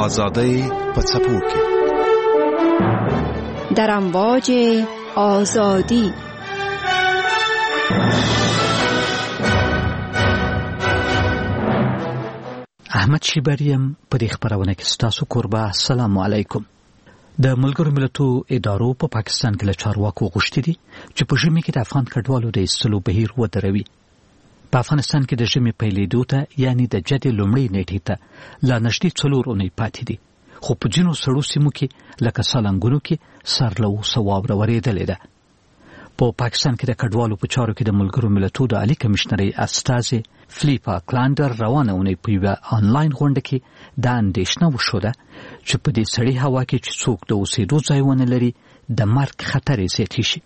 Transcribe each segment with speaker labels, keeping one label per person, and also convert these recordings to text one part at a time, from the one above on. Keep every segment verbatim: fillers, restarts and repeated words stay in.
Speaker 1: آزادی په څپو کې
Speaker 2: در امواج آزادی.
Speaker 3: احمد شیبریم په دې خبرونه کې ستاسو قربا. السلام علیکم. د ملګرو ملتونو ادارو په پا پاکستان کې له چارواکو غوښتي دي چې په ژمي کې د افغان کډوالو د ایستلو بهیر ودروي. په افغانستان کې د ژمي پیلېدو ته یعنی د جدي لومړۍ نیټې ته لا نږدې څلور اونۍ پاتې دي، خو په ځینو سړو سیمو کې لکه سالنګونو کې سر له اوسه واوره ورېدلې ده. په پاکستان کې د کډوالو په چارو کې د ملګرو ملتونو د عالی کمشنرۍ استازي فلیپا کلاندر روانه اونۍ په یوه آنلاین غونډه کې دا اندېښنه وښوده چې په دې سړې هوا کې چې څوک د اوسېدو ځای ونه لري د مرګ خطر یې زیاتې شي.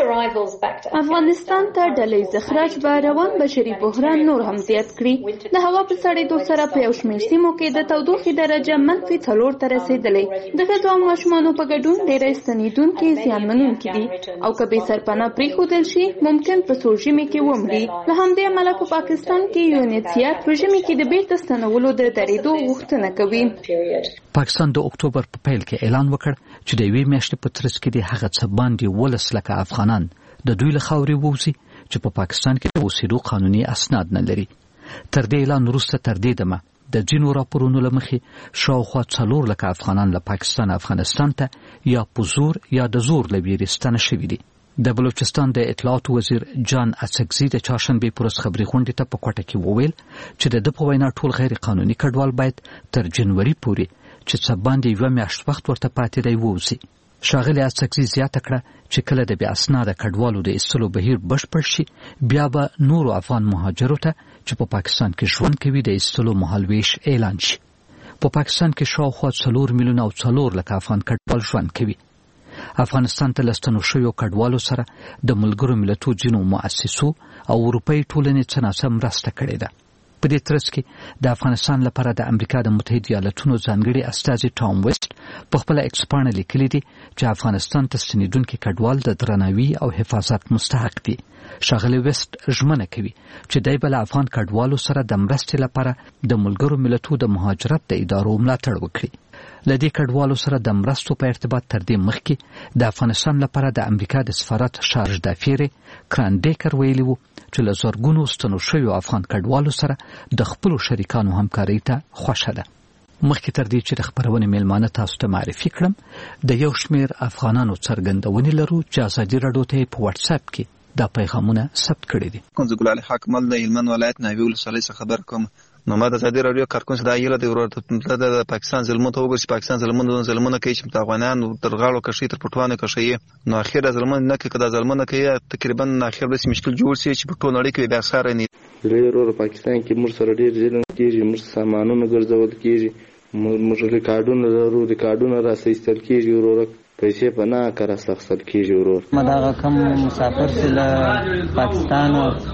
Speaker 4: افغانستان ته ډلهییز اخراج به روان بشري بحران نور هم زیات کړي. د هوا په سړېدو سره په یو شمېر سیمو کې د تودوخې درجه منفي څلور ته رسېدلې. د ښځو او ماشومانو په ګډون ډېری ستنېدونکي زیانمنونکي دي او که بې سرپناه پرېښودل شي ممکن په سوړ ژمي کې ومري. له همدې امله په پاکستان کې یو یو ان ایچ سی آر په ژمي کې د بېرته ستنولو د درېدو غوښتنه کوي.
Speaker 3: پاکستان د اکتوبر په پیل کې اعلان وکړ چې د یوې میاشتې په ترڅ کې د هغه څه باندې ولس لکه افغانان د دوی له خاورې ووځي چې په پاکستان کې د اوسېدو قانوني اسناد نه لري. تر دې اعلان وروسته تر دې دمه د ځینو راپورونو له مخې شاوخوا څلور لکه افغانان له پاکستان افغانستان ته یا په زور یا د زور له ویرې ستانه شوي دي. د بلوچستان د اطلاعاتو وزیر جان اڅکزي د چهارشنبې په ورځ خبري غونډې ته په کوټه کې وویل چې د ده په وینا ټول غیر قانوني کډوال باید تر جنوري پورې چې څه باندې یوه میاشت وخت ورته پاتې دی ووځي. ښاغلي اڅکزي زیاته کړه چې کله د بې اسناده کډوالو د ایستلو بهیر بشپړ شي بیا به نورو افغان مهاجرو ته چې په پاکستان کې ژوند کوي د ایستلو مهالویش اعلان شي. په پاکستان کې شاوخوا څلور میلیونه او څلور لکه افغان کډوال ژوند کوي. افغانستان ته له ستنو شویو کډوالو سره د ملګرو ملتونو ځینو مؤسسو او اروپایي ټولنې څه ناڅه مرسته کړې ده. په دې ترڅ کې د افغانستان لپاره د امریکا د متحده ایالاتونو ځانګړي استازي ټام ویسټ په خپل ایکس پاڼه لیکلي دي چې افغانستان ته ستنېدونکي کډوال د درناوي او حفاظت مستحق دي. ښاغلي ویسټ ژمنه کوي چې دی به له افغان کډوالو سره د مرستې لپاره د ملګرو ملتونو د مهاجرت د ادارو ملاتړ وکړي. له دې کډوالو سره د مرستو په ارتباط تر دې مخکې د افغانستان لپاره د امریکا د سفارت شارج دافیر کرانډیکر ویلي وو چې له زرګونو ستنو شویو افغان کډوالو سره د خپلو شریکانو همکارۍ ته خوښه ده. مخکې تر دې چې د خبرونې میلمانه تاسو ته معرفي کړم د یو شمېر افغانانو څرګندونې لرو چې ازادي راډیو ته په واتس اپ کې دا پیغامونه ثبت کړي دي.
Speaker 5: کنز ګل علي حاکمل د هلمند ولایت ناوې ولسوالۍ څخه خبر کوم. نو ما د ازادي راډیو کارکون څخه دا یله د ورته د پاکستان ظلمونو ته وګورئ چې پاکستان ظلمونو ظلمونه کوي چې افغانان تر غاړو کشي تر پټوانه کشي. نو اخر ظلمونه نه کوي کدا ظلمونه کوي تقریبا اخر به مشکل جوړ شي چې په ټول نړۍ کې بیا سره نه
Speaker 6: لري. ورو پاکستان کې موږ سره ډیر ظلم کیږي، موږ سامانونه ګرځول کیږي، موږ ریکارډونه لرو، ریکارډونه راستل کیږي، ورو پیسې په نه کار استخسل کیږي. ورو
Speaker 7: مداغه کم مسافر سره پاکستان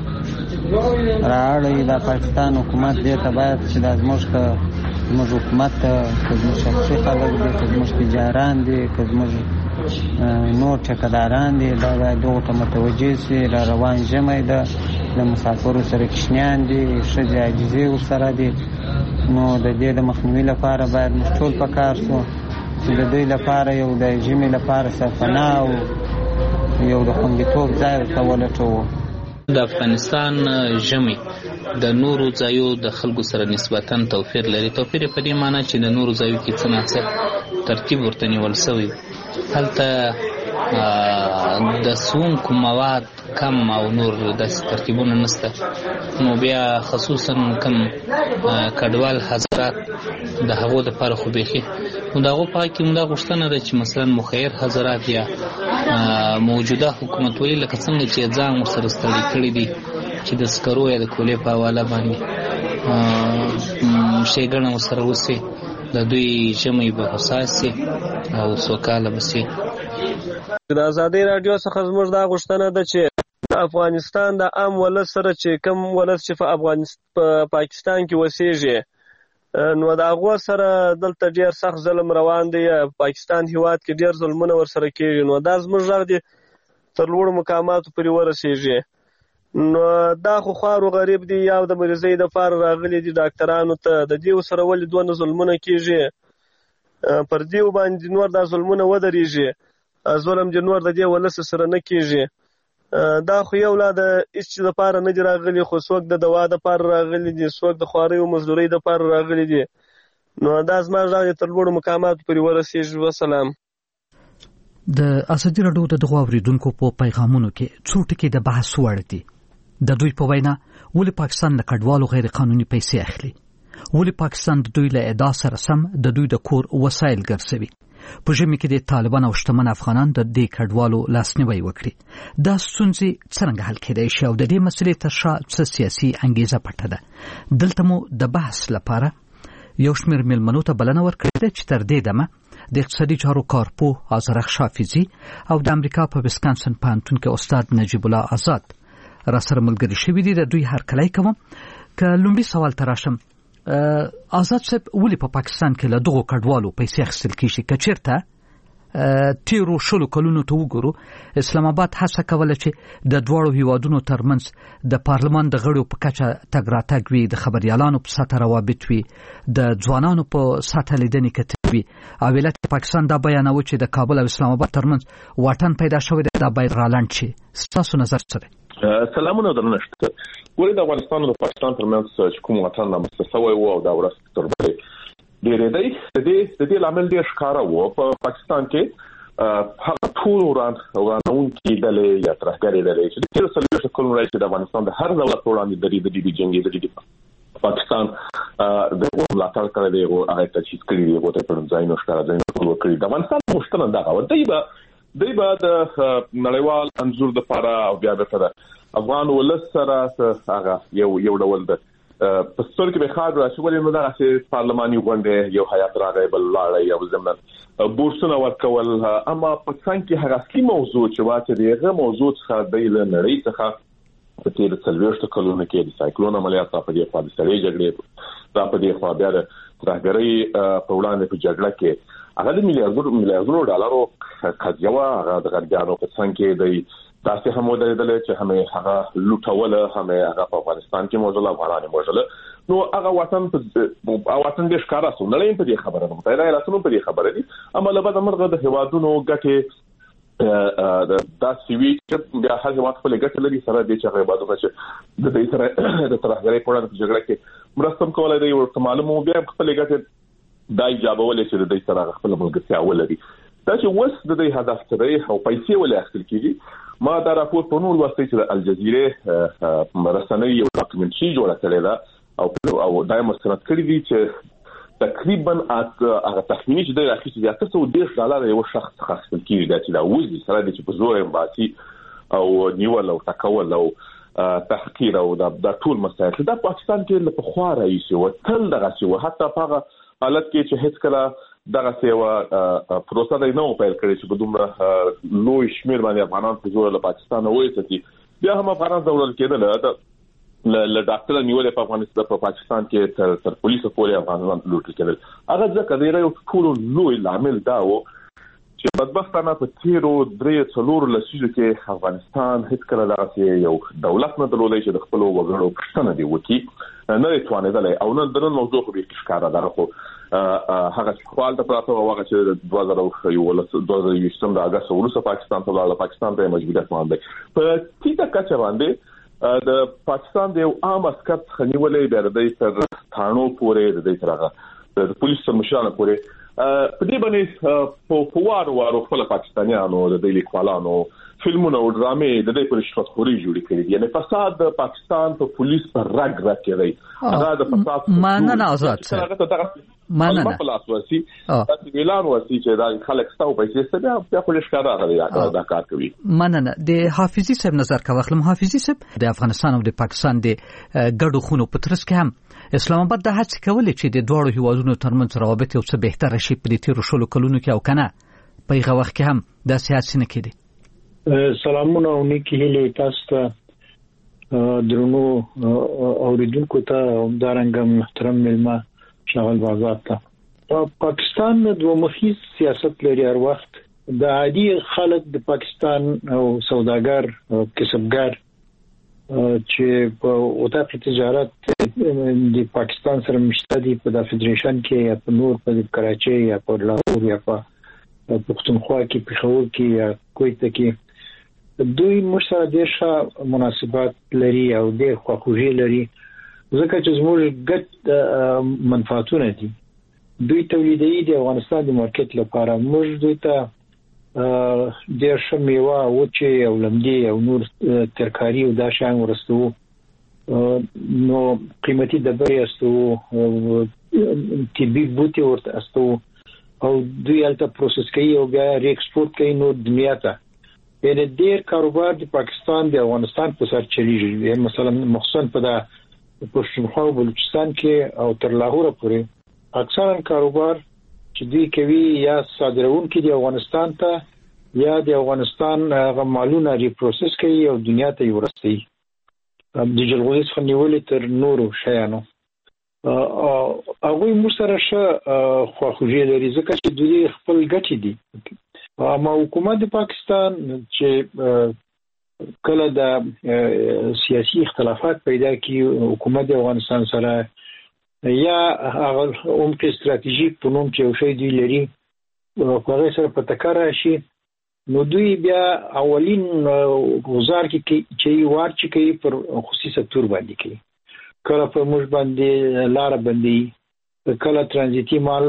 Speaker 7: راړی دا پاکستان حکومت دې ته باید چې د زموږ زموږ حکومت ته زموږ شخصي خلک دي، زموږ تجاران دي، زموږ نور ټیکداران دي، دا باید دغو ته متوجه شي. را روان ژمی ده، د مسافرو سره کشنیان دي، ښځې عاجزې ورسره دي. نو د دې د مخنیوي لپاره باید موږ ټول په کار شو چې د دوی لپاره یو د ژمي لپاره سرپناه او یو د خوندیتوب ځای ورته ولټوو.
Speaker 8: د افغانستان ژمي د نورو ځایو د خلکو سره نسبتاً توپیر لري. توپیر په دې معنی چې د نورو ځایو کې څه ناڅه ترتیب ورته نیول شوی. هلته د سونکو مواد کم او نور داسې ترتیبونه نشته. نو بیا خصوصا کم کډوال حضرات د هغو دپاره خو بیخي نو د هغو په حق کې همدا غوښتنه ده چې مثلا مخیر حضرات یا موجوده حکومتولي لکه څنګه چې ځان ورسره ستړي کړي دي چې د سکرو یا د کولې په حواله باندې ښېګڼه ورسره وسي، د دوی ژمی به حساس سي او سوکاله به سي.
Speaker 9: د ازادۍ راډیو څخه زموږ دا غوښتنه ده چې افغانستان د عام ولس سره چې کم ولس چې په افغانستان په پاکستان کې وسیږي نو د هغو سره دلته ډېر سخت ظلم روان دی. پاکستان هیواد کې ډېر ظلمونه ورسره کېږي. نو دا زموږ غږ دی تر لوړو مقاماتو پورې ورسېږي. نو دا خو خوارو غریب دي یا د مریضۍ دپاره راغلي دي ډاکټرانو ته، د دې ورسره ولې دونه ظلمونه کېږي پر دې باندې نور دا ظلمونه ودرېږي ظلم دې نور د دې ولس سره نه کېږي دا خو یو لا د هېڅ چیز دپاره نه دي راغلي خو څوک د دوا دپاره راغلي دي څوک د خوارۍ او مزدورۍ دپاره راغلي دي نو دا زما غږ یې تر لوړو مقاماتو پورې ورسېږي. وسلام.
Speaker 3: د ازادي راډیو د دغو اورېدونکو په پیغامونو کې څو ټکي د بحث وړ دي. د دوی په وینا ولې پاکستان له کډوالو غیر قانوني پیسې اخلي؟ ولې پاکستان د دوی له ادعا سره سم د دوی د کور وسایل ګرځوي؟ په ژمي کې د طالبان او شتمن افغانان د دې کډوالو لاسنیوی وکړي. دا ستونزې څرنګه حل کېدای شي او د دې مسلې تر شا څه سیاسي انګیزه پټه ده؟ دلته مو د بحث لپاره یو شمېر میلمنو ته بلنه ورکړې ده چې تر دې دمه د اقتصادي چارو کارپوه آزرخ شافیزي او د امریکا په ویسکانسن پوهنتون کې استاد نجیب الله آزاد را سره ملګري شوي دي. د دوی هرکلی کوم. که لومړي سوال ته راشم، آزاد صاحب ولې په پاکستان کې له دغو کډوالو پیسې اخیستل کېږي؟ که چېرته تېرو شلو کلونو ته وګورو اسلام آباد هڅه کوله چې د دواړو هیوادونو ترمنځ د پارلمان د غړو په کچه تګ راتګ وي، د خبریالانو په سطح روابط وي، د ځوانانو په سطح لیدنې کتنې وي. او ولایت پاکستان دا بیانوي چې د کابل او اسلام آباد ترمنځ واټن پیدا شوی دی، دا باید رالنډ شي. ستاسو نظر څه دی؟
Speaker 10: سلامونه درنښت. ولې د افغانستان او د پاکستان ترمنځ چې کوم واټن رامنځته شوی و او دا ورځ تر بلې ډېرې دی، د دې د دې لامل ډېر ښکاره و. په پاکستان کې هغه ټول وران ورانونکي ډلې یا ترهګرې ډلې چې د تېرو څلوېښتو کلونو راهیسې د افغانستان د هر دولت په وړاندې درېدلي دي، جنګېدلي دي. پاکستان د هغو ملاتړ کړی دی، هغه تجهیز کړي دي، هغو ته په ځایونو ښکاره ځایونه ټول کړي. د افغانستان غوښتنه دغه وه، دوی به دوی به د نړیوال انځور دپاره او بیا بېرته د افغان ولس سره هغه یو یو ډول د په سترګو کې به ښاد راشي. ولې نو دغسې پارلماني غونډې یو هیات راغی بل لاړی او ضمناً بورسونه ورکول. اما پاکستان کې هغه اصلي موضوع چې وه چې د هغه موضوع څخه دوی له نړۍ څخه په تېرو څلوېښتو کلونو کې د سایکلون عملیات را په دې خوا د سړې جګړې را په دې خوا بیا د ترهګرۍ په وړاندې په جګړه کې هغه د میلیاردونو میلیاردونو ډالرو قضیه وه. هغه د غربیانو په څنګ کې دوی داسې هم ودرېدلی چې هم یې هغه لوټوله، هم یې هغه په افغانستان کې موژله، افغانان یې موژله. نو هغه واټن واټن ډېر ښکاره شو. نړۍ هم په دې خبره ده، متحده ایالاتونه هم په دې خبره دي. اما له بده مرغه د هېوادونو ګټې داسې وي چې بیا هر هېواد خپلې ګټې لري سره دې چې هغه هېوادونه چې د دوی سره د ترهګرۍ په وړاندې په جګړه کې مرسته هم کولی دی، ورته معلوم و بیا هم خپلې ګټې دا ایجابولی چې د دوی سره هغه خپله ملګرتیا ولري. دا چې اوس د دوی هدف څه دی او پیسې ولې اخیستل کېږي؟ ما دا راپور په نور لوستی چې د الجزیرې رسنۍ یو ډاکومنټري جوړه کړې ده او دا یې مستند کړي دي چې تقریبا هغه تخمیني چې دوی اخیستي دي اته سوه دېرش ډالره یو شخص څخه اخیستل کېږي. دا چې دا وځي سره دی چې په زور یې باسي او نیول او ټکول او تحقیر او دا ټول مسایل دا پاکستان کې له پخوا راهیسې وه، تل دغسې وه. حتی په هغه حالت کې چې هېڅ کله دغسې یوه پروسه دی نه و پیل کړې چې په دومره لوی شمېر باندې افغانان په زوره له پاکستانه وایستي. بیا هم افغانان ځورول کېدل، له ډاکټره نیولې په افغانستان په پاکستان کې تر تر پولیسو پورې افغانان لوټل کېدل. هغه ځکه د یو ټولو لوی لامل دا و چې بدبختانه په تېرو درې څلورو لسیزو کې افغانستان هېڅکله دغسې یو دولت نه درلودی چې د خپلو وګړو پوښتنه دې وکړي، نه دی توانېدلی. او نن د نن موضوع خو بیخي ښکاره ده، خو هغه چې خو هلته پراته وه هغه چې د دوه زره یولس دوه زره یوویشتم د اګست وروسته پاکستان ته ولاړه، پاکستان ته یې مجبوریت باندې په ټیټه کچه باندې د پاکستان د یو عام عسکر څخه نیولې بیا د دوی تر تاڼو پورې د دوی تر هغه د پولیسو تر مشرانو پورې په دې باندې په وارو وارو خپله پاکستانیانو د دوی لیکوالانو فلمونه او ډرامې د دوی په رشوت خورۍ جوړې کړي دي. یعنې فساد د پاکستان په پولیس په رګ رګ کې دی. هغه د فساد
Speaker 3: مننه آزاد صاحب، مننه
Speaker 10: په لاس ورسي داسې اعلان ورسي چې دا خلک ستا او پیسې سته بیا بیا خو ښکاره هغه دا کار کوي.
Speaker 3: مننه. د حافظي صاحب نظر کا واخلم. حافظي صاحب د افغانستان او د پاکستان د ګډو خونو په ترڅ کې هم اسلام آباد د هڅې کولې چې د دواړو هیوادونو ترمنځ روابط یو څه بهتره شي په دې تېرو شلو کلونو کې، او که نه په هغه وخت کې هم داسې هڅې نه کېدې.
Speaker 11: سلامونه او نیکې هیلې تاسو ته درنو اورېدونکو ته همدارنګه محترم میلمه شاغل آزاد ته. پاکستان دوه مخیز سیاست لري هر وخت. د عادي خلک د پاکستان او سوداګر او کسبګر چې په وطن تجارت د پاکستان سره مشته دي په د فدریشن کې یا په نور په کراچي یا په لاهور یا په پښتونخوا کې پېښور کې یا کویت کې دوی مشره ډېر ښه مناسبات لري او ډېر خواخوږي لري ځکه چې زموږ ګډ منفعتونه دي. دوی تولیدي د افغانستان د مارکیټ لپاره موږ دوی ته ډېر ښه میوه وچې او لمدې او نور ترکاري او دا شیان ورستو نو قیمتي ډبرې استو طبي بوټي ورته استو او دوی الته پروسس کوي او بیا ری ایکسپورټ کوي نو دنیا ته. یعنې ډېر کاروبار د پاکستان د افغانستان په سر چلیږي مثلا مخصوصا په د پښتونخوا او بلوچستان کې او تر لاهور پورې اکثرا کاروبار چې دوی کوي یا صادرونکي د افغانستان ته یا د افغانستان هغه مالونه ریپروسس کوي او دنیا ته یې ورسوي د جلغوزي څخه نیولې تر نورو شیانو. هغوی موږ سره ښه خواخوږي لري ځکه چې دوی خپل ګټې دي. اما حکومت د پاکستان چې کله د سیاسي اختلافات پیدا کړي حکومت د افغانستان سره یا هغه عمق استراتیژیک په نوم چې یو شی دی لري په هغه سره په ټکر راشي نو دوی بیا اولین گزار کې چې وار چې کوي پر خصوصي سکتور باندې کوي کله په موږ باندې لار باندې کله ترانزیتي مال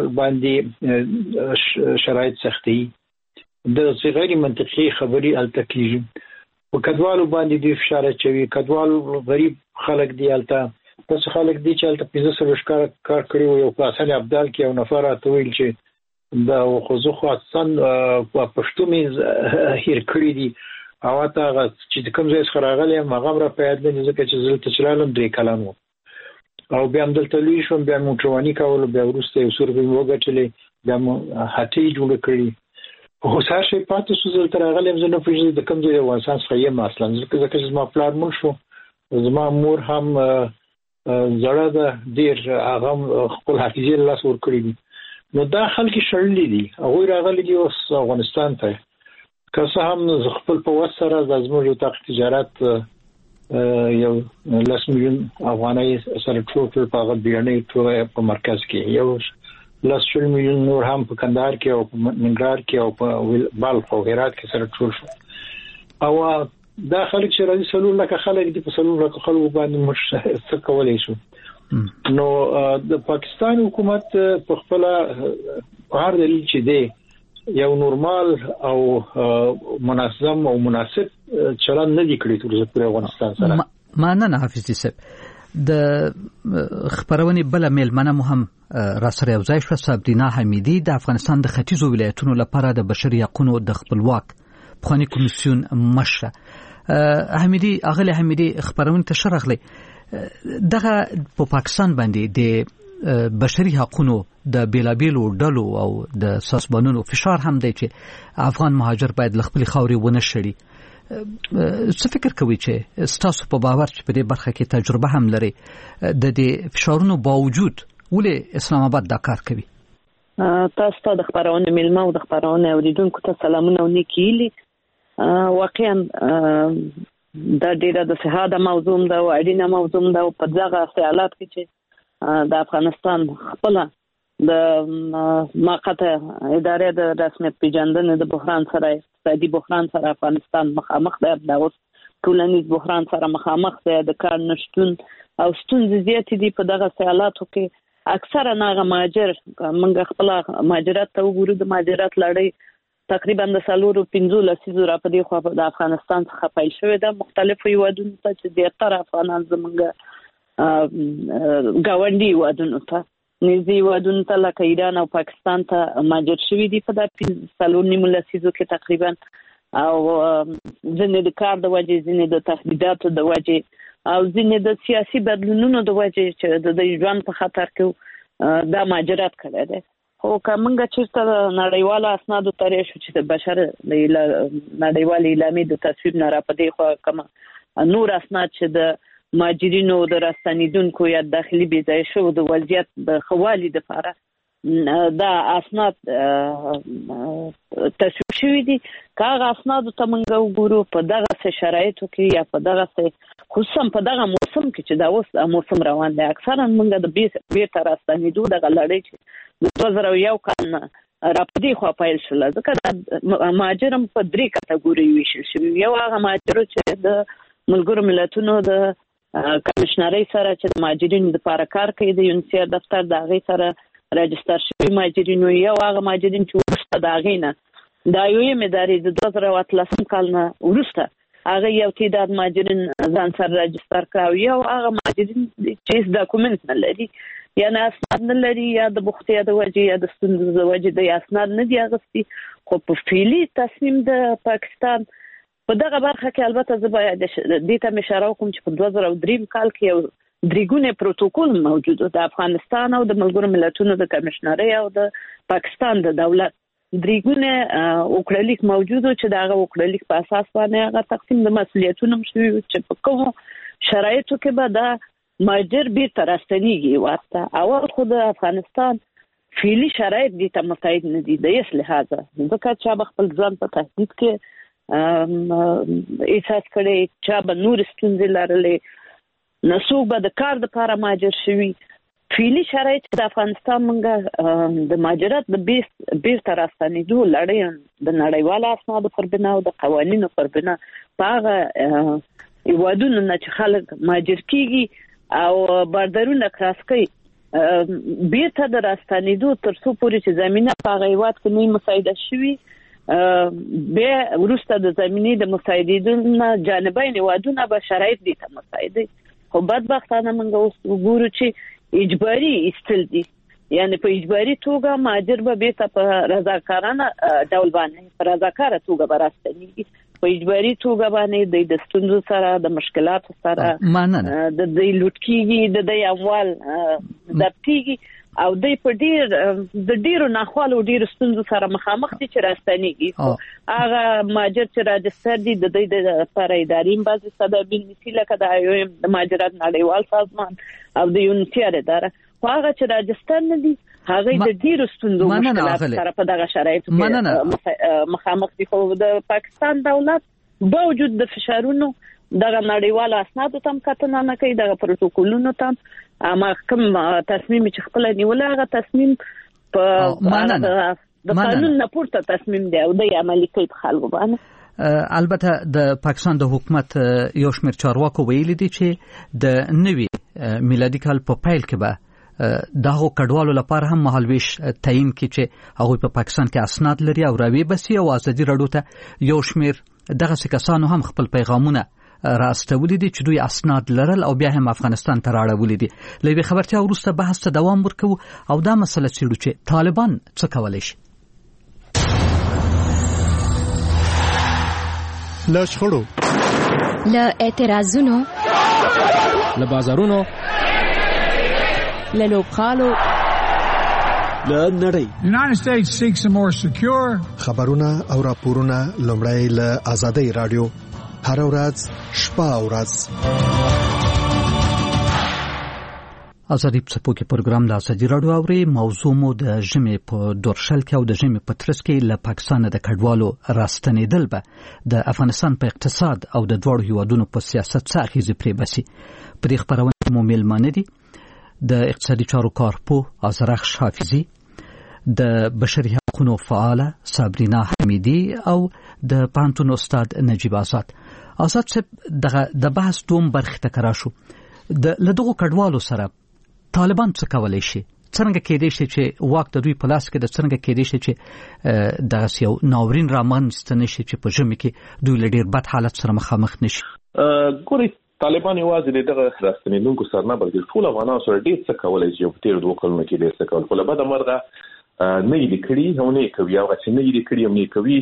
Speaker 11: باندې شرایط سختي د غیر منطقي خبري التکیږي په کډوالو باندې د فشار چوي کډوال غریب خلک دی الته پس خلک دی چې الته پنځه سوه شکار کار کړی و یو پاسل ابدال کې یو نفر راته ویل چې دا خو خاصن په پښتو مې هیر کړی دي او تا چې کوم ځای څخه راغلی هغه را په یاد نه ځکه چې زه ته چلالم درې کلن وم او بیا هم دلته لوی شوم بیا موټرواني کول بیا وروسته یو څو روپۍ مې وګټلې بیا مو هټۍ جوړه کړې خو سهار شی پاتې شو زه دلته راغلی یم زه نه پوهېږم د کوم ځای د افغانستان څخه یم اصلا ځکه چې زما پلار مړ شو زما مور هم زړه ده ډېر هغه خپل حافظې له لاسه ورکړي دي نو دا خلک شړلي دي هغوی راغلي دي اوس افغانستان ته که څه هم خپل په وس سره د زموږ یو طاق تجارت یو لس میلیون افغانۍ سره ټول ټول په هغه بیړنۍ ټول په مرکز کې یو لس شل میلیون نور هم په کندهار کې او په ننګرهار کې او په بلخ او هرات کې سره ټول شو او دا خلک چې راځي څلور لکه خلک دي په څلور لکه خلکو باندې موږ څه کولی شو نو د پاکستان حکومت په خپله په هر دلیل چې دی یو نورمال او منظم او مناسب چلند نه دی کړی تر اوسه پورې افغانستان سره.
Speaker 3: مننه حافظ صاحب. د خبرونې بله میلمنه مو هم راسره یو ځای شوه سابدینا حمیدي د افغانستان د ختیځو ولایتونو لپاره د بشري حقونو د خپلواک پخواني کمیسیون مشره. حمیدي اغلی حمیدي خبرونه ته شرغلی دغه په پاکستان باندې د بشري حقوقو د بیلابیلو ډلو او د سازمانونو فشار هم دی چې افغان مهاجر باید ل خپل خاورې ونه شړي. څه فکر کوي چې ستاسو په باور چې په دې برخه کې تجربه هم لري د دې فشارونو باوجود ولې اسلام آباد دا کار کوي؟
Speaker 12: تاسو ته د خبرونه میلمه او د خبرونه اوریدونکو ته سلامونه او نیکی هیلې. واقعا دا ډیره د صحه موضوع ده او اړینه موضوع ده او په دغه حالات کې چې د افغانستان خپل د موقته ادارې د رسمیت پیژندنې د بحران سره اقتصادي بحران سره افغانستان مخامخ دی د اوس ټولنیز بحران سره مخامخ دی د کار نشټون او ستونزې زیاتې دي په دغه حالاتو کې اکثره ناغه مهاجر موږ خپل مهاجرت ته وګورو د مهاجرت لړۍ تقریبا د سالورو پنځو لسیزو را په دې خوا د افغانستان څخه پیل شوې ده مختلفو هیوادونو ته چې زیاتره افغانان زموږ ګاونډي هیوادونو ته نږدې هیوادونو ته لکه ایران او پاکستان ته مهاجر شوي دي په دا سالور نیمو لسیزو کې تقریبا او ځینې د کار د وجې ځینې د تهدیداتو د وجې او ځینې د سیاسي بدلونونو د وجې چې د دوی ژوند په خطر کې دا مهاجرت کړی دی. خو که موږ چېرته نړیوالو اسنادو ته راشو چې د بشر نړیوالې اعلامیې د تصویب نه را په دې خوا کومه نور اسناد چې د مهاجرینو د راستنېدونکو یا داخلي بې ځایه شوو د وضعیت د ښه والي دپاره دا اسناد تصویب شوي دي کاغه اسنادو ته موږ وګورو په دغه شرایطو کې یا په دغه خصوصا په دغه موسم کې چې دا اوس موسم روان دی اکثرا موږ د بیرته راستنېدو دغه لړۍ چې د دوه زره یو کال نه راپدې خوا پیل شوله ځکه مهاجر هم په درې کټګورۍ ویشل شوي یو هغه مهاجرو چې د ملګرو ملتونو د کمیشنرۍ سره چې د مهاجرینو دپاره کار کوي د یونسیر دفتر د هغې سره راجستر شوي مهاجرینو یو هغه مهاجرین چې وروسته د هغې نه د ایویم ادارې د دوه زره اتلسم کال نه وروسته هغه یو تعداد مهاجرین ځان سره راجستر کړه او یو هغه مهاجرین چې هیڅ ډاکومنټ نه لري یا نه اسناد نه لري یا د بوختیا د وجې یا د ستونزو د وجې د اسناد نه دي اخیستي خو په فعلي تصمیم د پاکستان په دغه برخه کې البته زه باید دې ته اشاره وکړم چې په دوه زره درې کال کې یو درېګونی پروتوکول موجود و د افغانستان او د ملګرو ملتونو د کمیشنرۍ او د پاکستان د دولت درېګونه وکړلیک موجود و چې دا هغه وکړلیک په اساس باندې هغه تقسیم د مسؤلیتونو شوي چې په کومو شرایطو کې به دا مهاجر بیرته راستنېږي ورته اول خو د افغانستان فعلي شرایط دې ته مساعد نه دي د هېڅ لحاظه ځکه چا به خپل ځان په تهدید کې احساس کړی چا به نورې ستونزې لرلې نه څوک به د کار دپاره مهاجر شوي فعلي شرایط د افغانستان موږ د مهاجرت د بیرته راستنېدو لړۍ د نړیوالو اسنادو پر بنا او د قوانینو پر بنا په هغه هېوادونو نه چې خلک مهاجر کېږي او باردرونه کراس کوي بیرته د راستنېدو تر څو پورې چې زمینه په هغه هېواد کې نه مساعده شوي بیا وروسته د زمینې د مساعدېدو نه جانبین هېوادونه به شرایط دې ته مساعدوي خو بدبختانه موږ اوس وګورو چې اجباري ایستل دي یعنی په اجباري توګه مهاجر به بیرته په رضاکارانه ډول باندې په رضاکاره توګه به راستنېږي په اجباري توګه باندې د ستونزو سره د مشکلاتو سره د دوی لوټ کېږي د دوی اموال ضبط کېږي او دوی په ډېر د ډېرو ناخوالو ډېرو ستونزو سره مخامخ دي چې راستنېږي هغه مهاجر چې راجستر دي د دوی دپاره ادارې هم بعضې تدابیر نیسي لکه د آی او ایم د مهاجرت نړیوال سازمان او د یونسیر اداره خو هغه چې راجستر نه دي هغوی د ډېرو ستونزو مشکلاتو سره په دغه شرایطو کې مخامخ دي خو د پاکستان دولت باوجود د فشارونو دغه نړیوالو اسنادو ته هم کتنه نه کوي دغه پروتوکولونو ته اما کوم تصمیم چې خپله نیولی هغه تصمیم په د قانون نه پورته تصمیم دی او دی عملي کوي په خلکو باندې
Speaker 3: البته د پاکستان د حکومت یو شمېر چارواکو ویلي دي چې د نوي میلادي کال په پیل کې به دغه کډوالو لپاره هم مهالویش تعیین کړي چې هغوی په پاکستان کې اسناد لري او راوي بسي او ازادي راډیو ته یو شمېر دغه کسانو هم خپل پیغامونه راستولي دي چې دوی اسناد لرل او بیا هم افغانستان ته راړولي دي له یوې خبرتیا وروسته بحث ته دوام ورکوو او دا مسله څېړو چې طالبان څه کولی شي
Speaker 1: له شخړو
Speaker 2: له اعتراضونو
Speaker 13: له بازارونو
Speaker 2: له لوبغالو
Speaker 1: له نړۍ
Speaker 11: United States seeks a more secure
Speaker 1: خبرونه او راپورونه لومړی له آزادۍ رادیو هر ورځ شپه او ورځ
Speaker 3: آزادي څپوکي پروګرام د آزادي رادیو اوري موضوع مو د ژمي په دورشل کې او د ژمي په ترڅ کې له پاکستان د کډوالو راستنېدل به د افغانستان په اقتصاد او د دوړو هیوادونو په سیاست څه اغیزې پرې بسي په دې خبرونه مو میلمانه دي د اقتصادي چارو کارپو آزرخش حافظي د بشري حقوقو فعاله صابرینا حمیدي او د پانتون استاد نجیب آزاد آزاد صاحب دغه د بحث دوم برخه ته کراشو د لدغه کډوالو سره طالبان څه کولای شي څنګه کېدای شي چې واک د دوی په لاس کې د څنګه کېدای شي چې دغه یو ناورین رامنځته نشي چې په ژمي کې دوی له ډېر بد حالت سره مخامخ نشي
Speaker 10: ګوري طالبان یوازې دغه راستنېدونکو سره نه بلکې ټول افغانانو سره ډېر څه کولی شي په تېرو دوه کلونو کې ډېر څه کول خو له بده مرغه نه یې کړي او نه یې کوي هغه چې نه یې کړي او نه یې کوي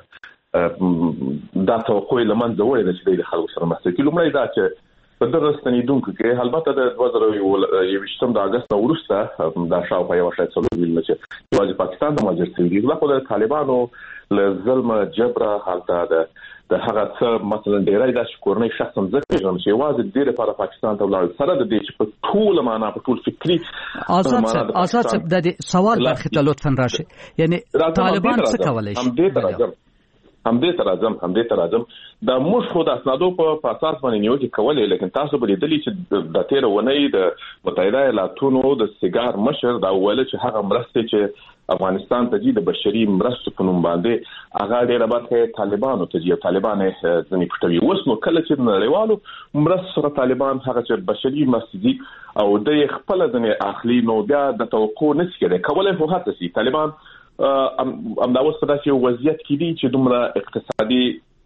Speaker 10: دا توقع له منځه وړي ده چې د خلکو سره مرسته کوي لومړی دا چې په دغه راستنېدونکو کې البته د دوه زره یوویشتم د اګست نه وروسته دا شاوخوا یوه شاید څلور میلیونه چې یوازې پاکستان ته مهاجر شوي دي دا خو د طالبانو له ظلمه جبره هلته د د هغه څه مثلا ډېری داسې کورنۍ شخص هم زه پېژنم چې یوازې د دې لپاره پاکستان ته ولاړل سره د دې چې په ټوله معنا په ټول فکري
Speaker 3: آزاد صاحب آزاد صاحب د سوال برخې ته لطفا راشي یعنی طالبان څه کولی شي
Speaker 10: همدې ته راځم همدې ته راځم د موږ خو د اسنادو په اساس باندې نیوکه کولې، لیکن تاسو به لیدلی چې د تیر ونې د متحده ایالاتونو د سیګار مشر دا ویل چې هغه مرسته چې افغانستان ته د بشري مرستو په نوم باندې هغه ډیره برخه طالبانو ته دی، طالبان یې ځنې پټوي. اوس نو کله چې نړیوالو مرستو سره طالبان هغه چې بشري مرستې دي او د خپل ځنې اخلي، نو بیا د توقع نشي کېدای کولای خو هڅه سي طالبان ام ام دا اوس په داسې وضعیت کې دي چې دومره اقتصادي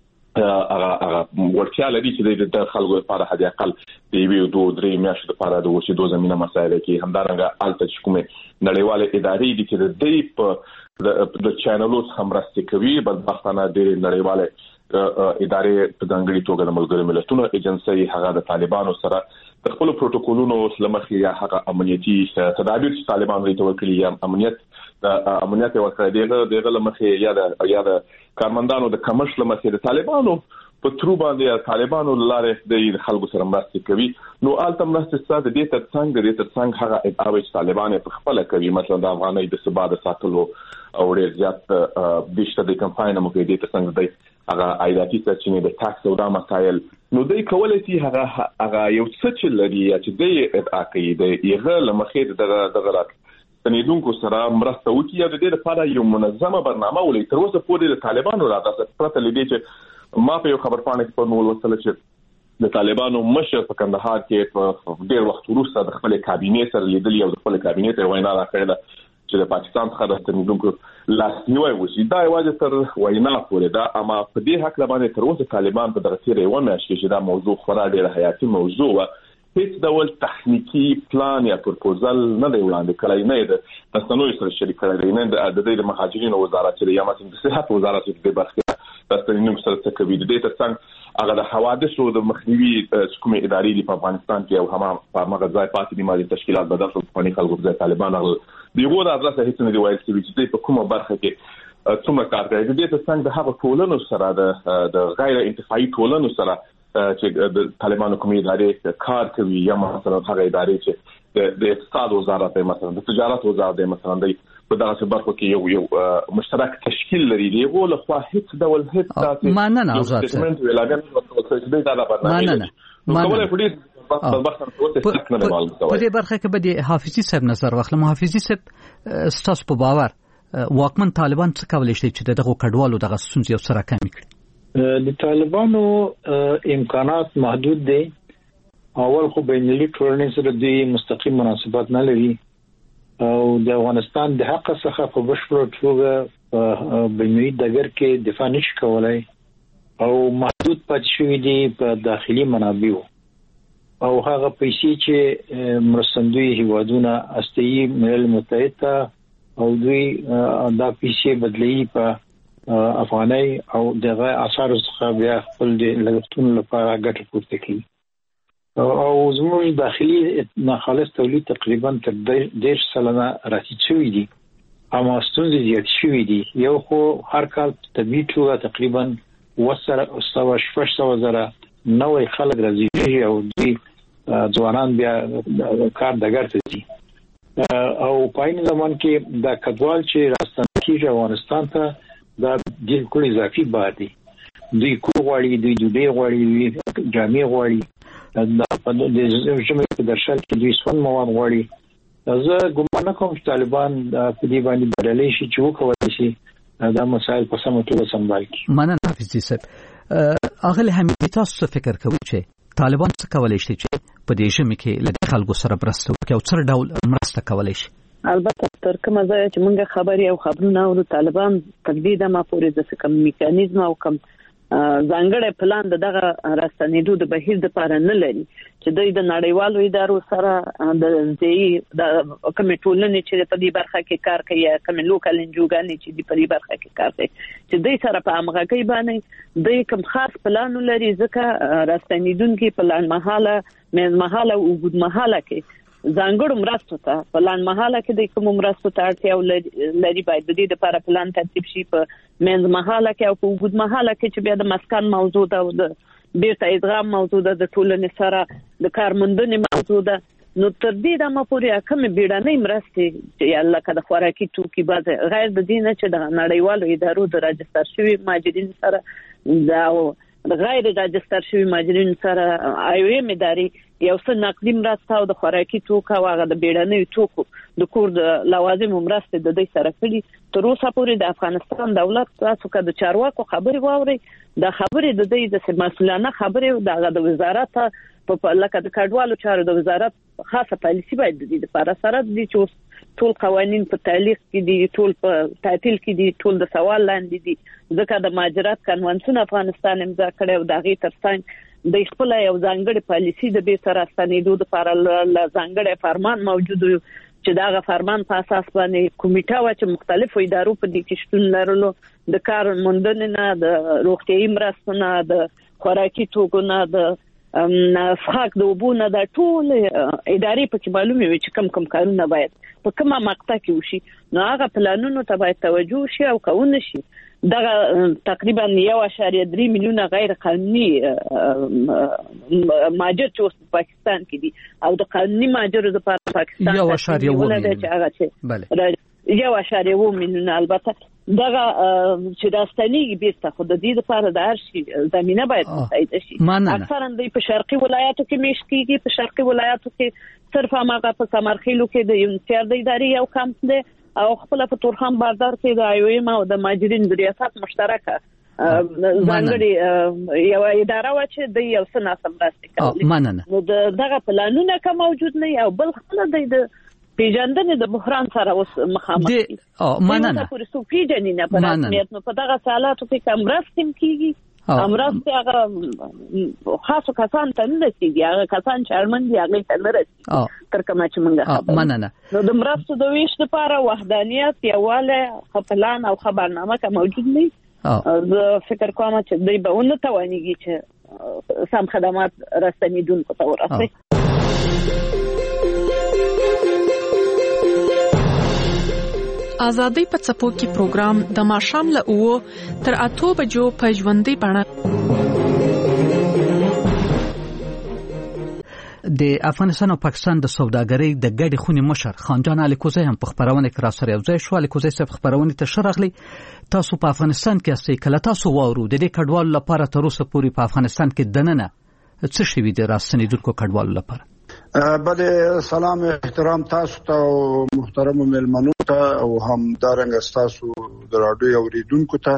Speaker 10: هغه هغه ورتیا لري چې د خلکو لپاره حد اقل د یو دوه درې میاشتو لپاره د اوسېدو زمينه مسایل کې همدارنګه الته چې کومه نړیواله ادارې دي چې د دې په د چینلونو همرستي کوي، بدبختانه د نړیواله ادارې په ځانګړي توګه د ملګرو ملتونو ایجنسي هغه د طالبانو سره د خپل پروتوکولونو لمخې یا هغه امنیتي تدابیر چې طالبان لري توکل یا امنیت امنیت ورکړي دغه دغه لمخې یا د یا د کارمندانو د کمرشل لمخې د طالبانو په ترو باندې طالبانو لاره د خلکو سره مرسته کوي. نو الته مرسته ستاسو د دې ترڅنګ د دې ترڅنګ هغه ادعاوې چې طالبان په خپل کوي، مثلا د افغانۍ د ثبات ساتلو او ډیر زیات د شته د کمپاین مو کې د ترڅنګ د هغه عایداتي سرچینې د ټاکس او د مسایل، نو دوی کولای شي هغه هغه یو څه چې لري چې د ادعا کوي د یغه لمخې دغه دغه رات تنیدونکو سره مرسته وکړي یا د دې لپاره یو منظمه برنامه ولې تر اوسه پورې د طالبانو راځي پرته لدی چې ما په یو خبر پاڼه په نور وسله چې د طالبانو مشر په کندهار کې په ډیر وخت وروسته د خپل کابینې سره لیدلی او د خپل کابینې ته وینا راکړه چې د پاکستان څخه د تنیدونکو لاسنیوي وشي. دا یوازې تر وینا پورې دا، اما په دې حق باندې تر اوسه طالبان په دغه تیرې و میاشتې چې دا موضوع خورا ډیره حیاتي موضوع و، هیڅ ډول تخنیکی پلان یا پروپوزل نه دی وړاندې کړی، نه د تاسو سره شریک کړی، نه د د مهاجرینو وزارت چې یا مثلا د صحت وزارت د برخه تاسو نن سره څه کوي د دې ترڅنګ هغه د حوادثو د مخنیوي کومې ادارې دی په افغانستان کې او هم په هغه ځای پاتې دي مالي تشکیلات بدل شو په خلکو ځای طالبان هغه دیغه د ادرسه هیڅ نه دی وایي چې په کومه برخه کې څومره کار کوي. د دې ترڅنګ د هغه ټولنو سره د د غیر انتفاعي ټولنو سره چې د طالبانو کومې ادارې کار کوي یا مثلا هغه ادارې چې د اقتصاد وزارت مثلا د تجارت وزارت مثلا د په دغه برخو کې یو یو مشترک تشکیل لري دی غو له خوا هیڅ ډول هیڅ
Speaker 3: ما نه نه آزاد ما نه نه په دې برخه کې به د حافظي صاحب نظر واخلم. حافظي صاحب ستاسو په باور واکمن طالبان څه کولای شي چې دغه کډوالو دغه ستونزې او سره کم کړي؟
Speaker 11: د طالبانو امکانات محدود دي. اول خو بینالمللي ټولنې سره د مستقیم مناسبات نه لري او د افغانستان د حق څخه په بشپړ توګه په بینالمللي ډګر کې دفاع نشي کولای او محدود پاتې شوی دي په داخلي منابعو او هغه پیسې چې مرستندوی هیوادونه استایي ملل متحد او دوی دا پیسې بدلی په افغانۍ او دغه اثر څخه بیا خپل د لګښتونو لپاره ګټه پورته کوي او زموږ داخلي ناخالص تولید تقریبا تر ډېر سلنه راټیټ شوی دي، اما ستونزې زیات شوی دي. یو خو هر کال طبیعي توګه تقریبا وسره سوا شپږ سوه زره نوې خلک راځي او دوی ځوانان بیا کار دګر ته دي او په عین زمان کې دا کډوال چې راستنه کیږي افغانستان ته دا د کلی اضافي بادي دوی کوغړی دوی دوی غوړی جامع غوړی دا په دې ژمه په درشل کې دوی سون مواد غوړي. زه ګومان کوم چې طالبان په دې باندې بدلې شي چې وکولای شي دا مسایل په سمه توګه سمبال کړي.
Speaker 3: مننه حافظي صاحب. اغه هم تاسو فکر کوئ چې طالبان څه کولای شي چې په دې ژمه کې له خلکو سره مرسته وکړي او څه ډول مرسته کولای شي؟
Speaker 12: البته تر کومه ځای چې موږ خبري او خبرونه او طالبان تقدید ما پورې د کوم میکانیزم او کوم ځانګړی پلان دغه راستنېدو د بهیر د لپاره نه لري چې دوی د نړیوالو ادارو سره د دې د کمیټولنې چې په دې برخه کې کار کوي کوم لوکل انجوګانې چې په دې برخه کې کار کوي چې دوی سره په همغږي باندې دوی کوم خاص پلان لري ځکه راستنېدونکو پلان مهاله مېز مهاله او وګد مهاله کې ځانګړو مرستو ته پلان مهاله کې د کوم مرستو ته اړتیا لري باید د دې لپاره پلان ترتیب شي په مېز مهاله کې او په وګد مهاله کې چې بیا د مسکن موضوع ده او د بیرته ادغام موضوع ده د ټولنې سره د کارمندنې موضوع ده نو تر دې دمه پورې کوم بیړنۍ مرستې چې لکه د خوراکي توکي بعض غیر د دې نه چې د نړیوالو ادارو د راجستر شوي ماجرین سره د غیر راجستر شوي ماجرین سره آی او ایم ادارې یو څه نقدي مرسته او د خوراکي توکو او هغه د بیړنیو توکو د کور د لوازمو مرستې د دې سره کړي. تر اوسه پورې د افغانستان دولت تاسو که د چارواکو خبرې واورئ د خبرې د دې د مسؤلانه خبرې د وزارت په لکه د کډوالو چارو د وزارت خاصه پالیسي باید د دې لپاره سره دي چې ټول قوانين په تعلیق کې دي، ټول په تعطیل کې دي، ټول د سوال لاندې دي ځکه د مهاجرت قانون افغانستان امضا کړی او د هغې ترڅنګ د خپل یو ځانګړي پالیسي د به سره ستنېدو لپاره ځانګړی فرمان موجود و چې دا فرمان په اساس باندې کمیټه و چې مختلفو ادارو په دې کې شتون لرلو د کار موندنې نه د روغتیايي مرستو نه د خوراکي توکو نه د نفخاک د وبونه د ټول ادارې په کې معلومه وي چې کم کم کارونه باید په کومه مقطع کې وشي. نو هغه پلانونو ته باید توجه شي او کول شي. دغه تقریبا یو اشاریه درې میلیونه غیر قانوني مهاجر چې اوس په پاکستان کې دي او د قانوني مهاجرو لپاره پاکستان
Speaker 3: یو اشاریه و میلیونه
Speaker 12: یو اشاریه و میلیونه البته دغه چې داستانیږي بیرته خو د دې لپاره د هر شي زمينه باید مساعده شي. اکثرا د په شرقي ولایاتو کې میشت کیږي، په شرقي ولایاتو کې صرف هغه په سمرخیلو کې د یونیسیر د ادارې یو کمپ دی او خپل په تورخم باردار کې د آی او ایم او د ماجرین د ریاست مشترکه ځانګړي یو اداره و چې د یو څه ناسم راستي کوي. نو دغه پلانونه که موجود نه او بل خپل د پیژندنې د بحران سره اوس مخامخ دي.
Speaker 3: او مننه
Speaker 12: پورې سو پیژنې نه په رسمیت نو په دغه سالاتو کې کم راستم کیږي امرسته هغه خاصو کسان ته نه رسیږي، هغه کسان چې اړمن دي هغه ته نه رسیږي تر کومه چې موږ
Speaker 3: مننه.
Speaker 12: نو د مرستو د ویش لپاره وحدانیت یواله خپلان او خبرنامه که موجود نه زه فکر کوم چې دوی به ونه توانیږي چې سم خدمات رسنیدونکو ته ورسوي.
Speaker 14: آزادۍ په څپو کې پروګرام د ماښام له اوو تر اتو بجو په ژوندۍ بڼه
Speaker 3: د افغانستان او پاکستان د سوداګرۍ د ګډې خونې مشر خانجان الیکوزی هم په خبرونه کې راسره یو ځای شو. الیکوزی صاحب خبرونه ته شرغلی تاسو په افغانستان کې اسې کله تاسو وورو د دې کډوالو لپاره تر اوسه پورې په افغانستان کې دننه څه شوي دي راستنیدونکو کډوالو لپاره؟
Speaker 15: بله سلام احترام تاسو ته او محترم مېلمنو ته او هم دارنګ تاسو د راډیو اوریدونکو ته.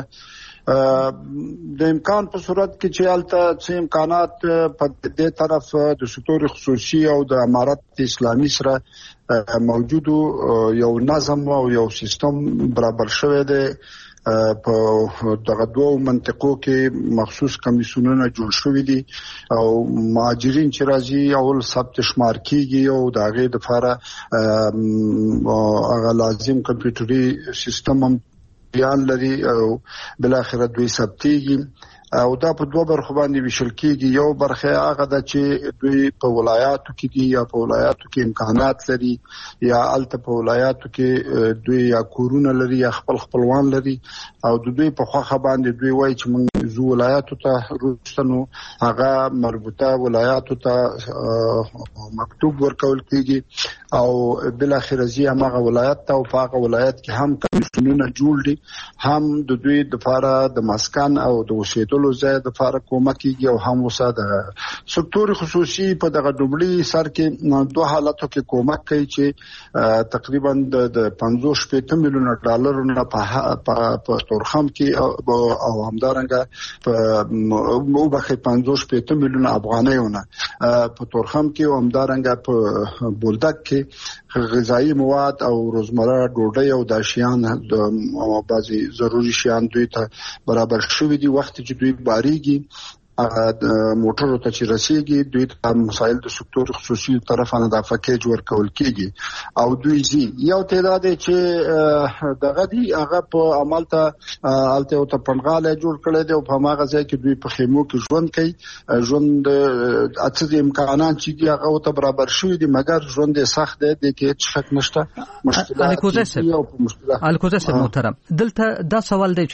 Speaker 15: د امکان په صورت کې چې الته څه امکانات په دې طرف د سکتور خصوصي او د امارت اسلامي سره موجود یو نظم او یو سیستم برابر شوی دی. په دغه دوه منطقو کې مخصوص کمیسیونونه جوړ شوي دي او مهاجرین چې راځي اول ثبت شمار کیږي او د هغې لپاره هغه لازم کمپیوټري سیستم هم بیان لري او بالاخره دوی ثبتیږي او دا په دوه برخو باندې ویشل کیږي. یو برخه هغه ده چې دوی په ولایاتو کې دي یا په ولایاتو کې امکانات لري یا الته په ولایاتو کې دوی یا کورونه لري یا خپل خپلوان لري او د دوی په خوخه باندې دوی وایي چې موږ زو ولایاتو ته روستنو هغه مربوطه ولایاتو ته مکتوب ورکول کیږي او بل اخر زی هغه ولایت ته او هغه ولایت کې هم کمیسیونونه جوړ دي، هم د دوی د لپاره د مسکن او د اوسېدلو ځای د لپاره کومک کیږي او هم وسه د سکتور خصوصي په دغه ډوبلي سر کې دوه حالاتو کې کومک کوي چې تقریبا د پنځوس شپږ میلیونه ډالر نه په تورخم کې او همدارنګه په وبخې پنځوس شپږ میلیونه افغانیونه په تورخم کې او همدارنګه په بولدک کې غذایی مواد او روزمره ډوډۍ او د شیان د بعضي ضروري شیان دوی ته برابر شوي دي. وخت چې دوی باریږي موټرو ته چې رسیږي دوی ته مسایل د سکتور خصوصي طرفانه د پکیج ورکول کیږي او دوی زی یو تعداد چې دغه دی هغه په عمل ته الته او ته پنغاله جوړ کړي دي او په هغه ځای کې دوی په خیمو کې ژوند کوي. ژوند اته امکانات چې هغه ته برابر شوي دي مګر ژوند سخت دی د کې شک نشته.
Speaker 3: مشکلات الکوزه صاحب محترم دلته دا سوال دی چې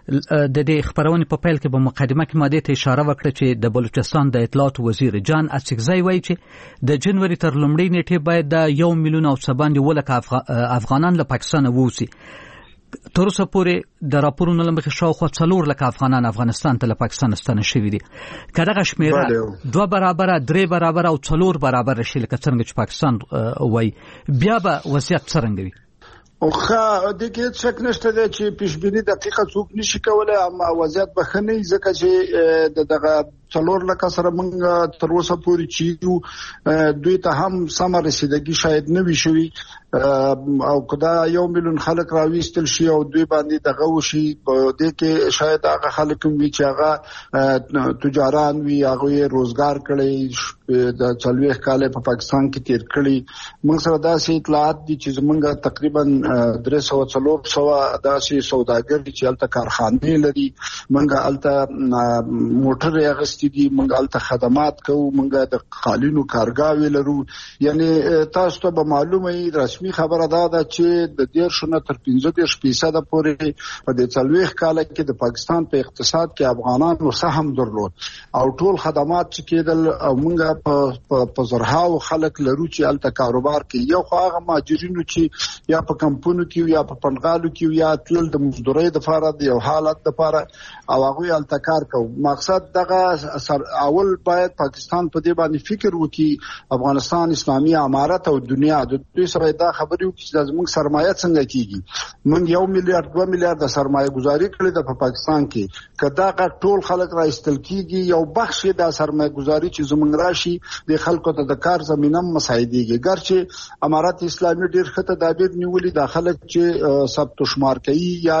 Speaker 3: د دې خبرونې په پیل کې په مقدمه کې ماده ته اشاره وکړه چې د بلوچستان د اطلاعات وزیر جان اڅکزی وایي چې د جنوري تر لومړۍ نیټې باید د یو میلیون او څه باندې ولکه افغانان له پاکستان ووځي. تر اوسه پورې د راپورونو له مخې شاوخوا څلور لکه افغانان افغانستان ته له پاکستان ستانه شوي دي. که دغه شمیره دوه برابره درې برابره او څلور برابره شي لکه څرنګه چې پاکستان وایي بیا به وضعیت څرنګه وي؟
Speaker 15: اوخه د کې څه نشته دی چې پیشبینی دقیقه څوک نشي کولای، اما وضعیت به خني ځکه چې دغه څلور لکه سره موږ تر اوسه پورې چې دوی ته هم سم رسیدګي شاید نه وي شوی او کدا یو میلیون خلک راويستل شي او دوی باندې دغه وشي په دې کې شاید هغه خلک وي چې هغه تجاران وي، هغه روزګار کړي د چلويخ کال په پاکستان کې تیر کړي. موږ سره داسې اطلاعات دي چې زمونږ تقریبا درې سوه څلور سوه داسې سوداګر دي چې الته کارخانې لري، موږ الته موټر اغستې دي، موږ الته خدمات کوو، موږ د قالینو کارګاوي لرو. یعنی تاسو ته به معلومه وي رسمي خبره دا ده چې د ډیر شنه تر پنځه دېرش فیصد پورې په د چلويخ کال کې د پاکستان په اقتصاد کې افغانانو سهم درلود او ټول خدمات چې کېدل او موږ په په زرهاو خلک لرو چې الته کاروبار کوي. یو خو هغه ماجرینو چې یا په کمپونو کې یا په پنغالو کې یا تل د مزدورۍ د لپاره د یو حالت د لپاره او هغه الته کار کوي. مقصد دغه اول باید پاکستان په دې باندې فکر وکړي افغانستان اسلامي امارت او دنیا د دوی سره دا خبرې وکړي چې زموږ سرمایه څنګه کیږي. موږ یو میلیارډ دوه میلیارډ د سرمایه گذاري کړې ده په پاکستان کې، کدا ټول خلک راستل کیږي یو بخش د سرمایه گذاري چې زموږ راشي د خلکو ته د کار زمينه مساعدېږي. ګرچې امارت اسلامي ډیر ښه تدابیر نیولي د خلک چې ثبت شمار کوي یا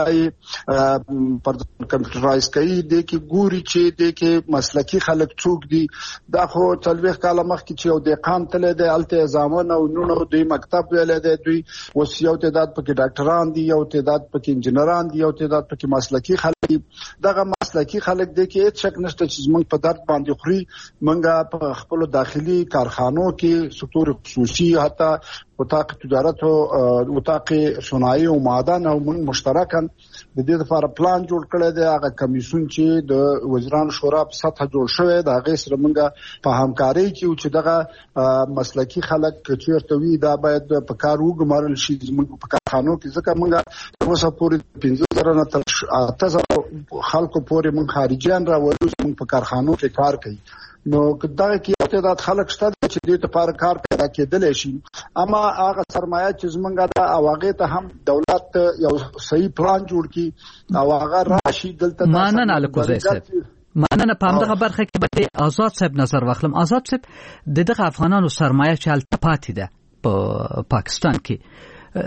Speaker 15: پر کمپیوټرایز کوي د کې ګوري چې د کې مسلکی خلک څوک دي. دا خو څلويخ کاله مخکې چې یو دقان تل د الته زامن او نونو دوی مکتب ویل دی، دوی اوس یو تعداد پکې ډاکټران دي، یو تعداد پکې انجنیران دي، یو تعداد پکې مسلکی خلک دي. دغه مسلکی خلک د کې هیڅ شک نشته چې موږ په درد باندې خوري. موږ په خپل داخلي کارخانو کې سکتور خصوصي حتی وطاق تجارت او وطاق صنایع او معدن او موږ مشترکاً د دې لپاره پلان جوړ کړی دی. هغه کمیسیون چې د وزیران شورا په سطح جوړ شوی د هغه سره موږ په همکاري کې چې دغه مسلکی خلک چیرته وي دا باید په کار وګمارل شي زموږ په کارخانو کې، ځکه موږ اوسه پورې پنځه زره نه تر اته زره خلکو پورې موږ خارجيان راوړو زموږ په کارخانو کې کار کوي. نو دا کې تعداد خلک شته چې دې لپاره کار پیدا کېدل شي، اما هغه سرمایه چې زمونږ د اواغه ته هم دولت یو صحیح پلان جوړ کړي او هغه راشي دلته
Speaker 3: مانن الکوزه صاحب مانن په همدغه برخه کې به آزاد صاحب نظر واخلم. آزاد صاحب د دغه افغانانو سرمایه چې التپاتې ده په پاکستان کې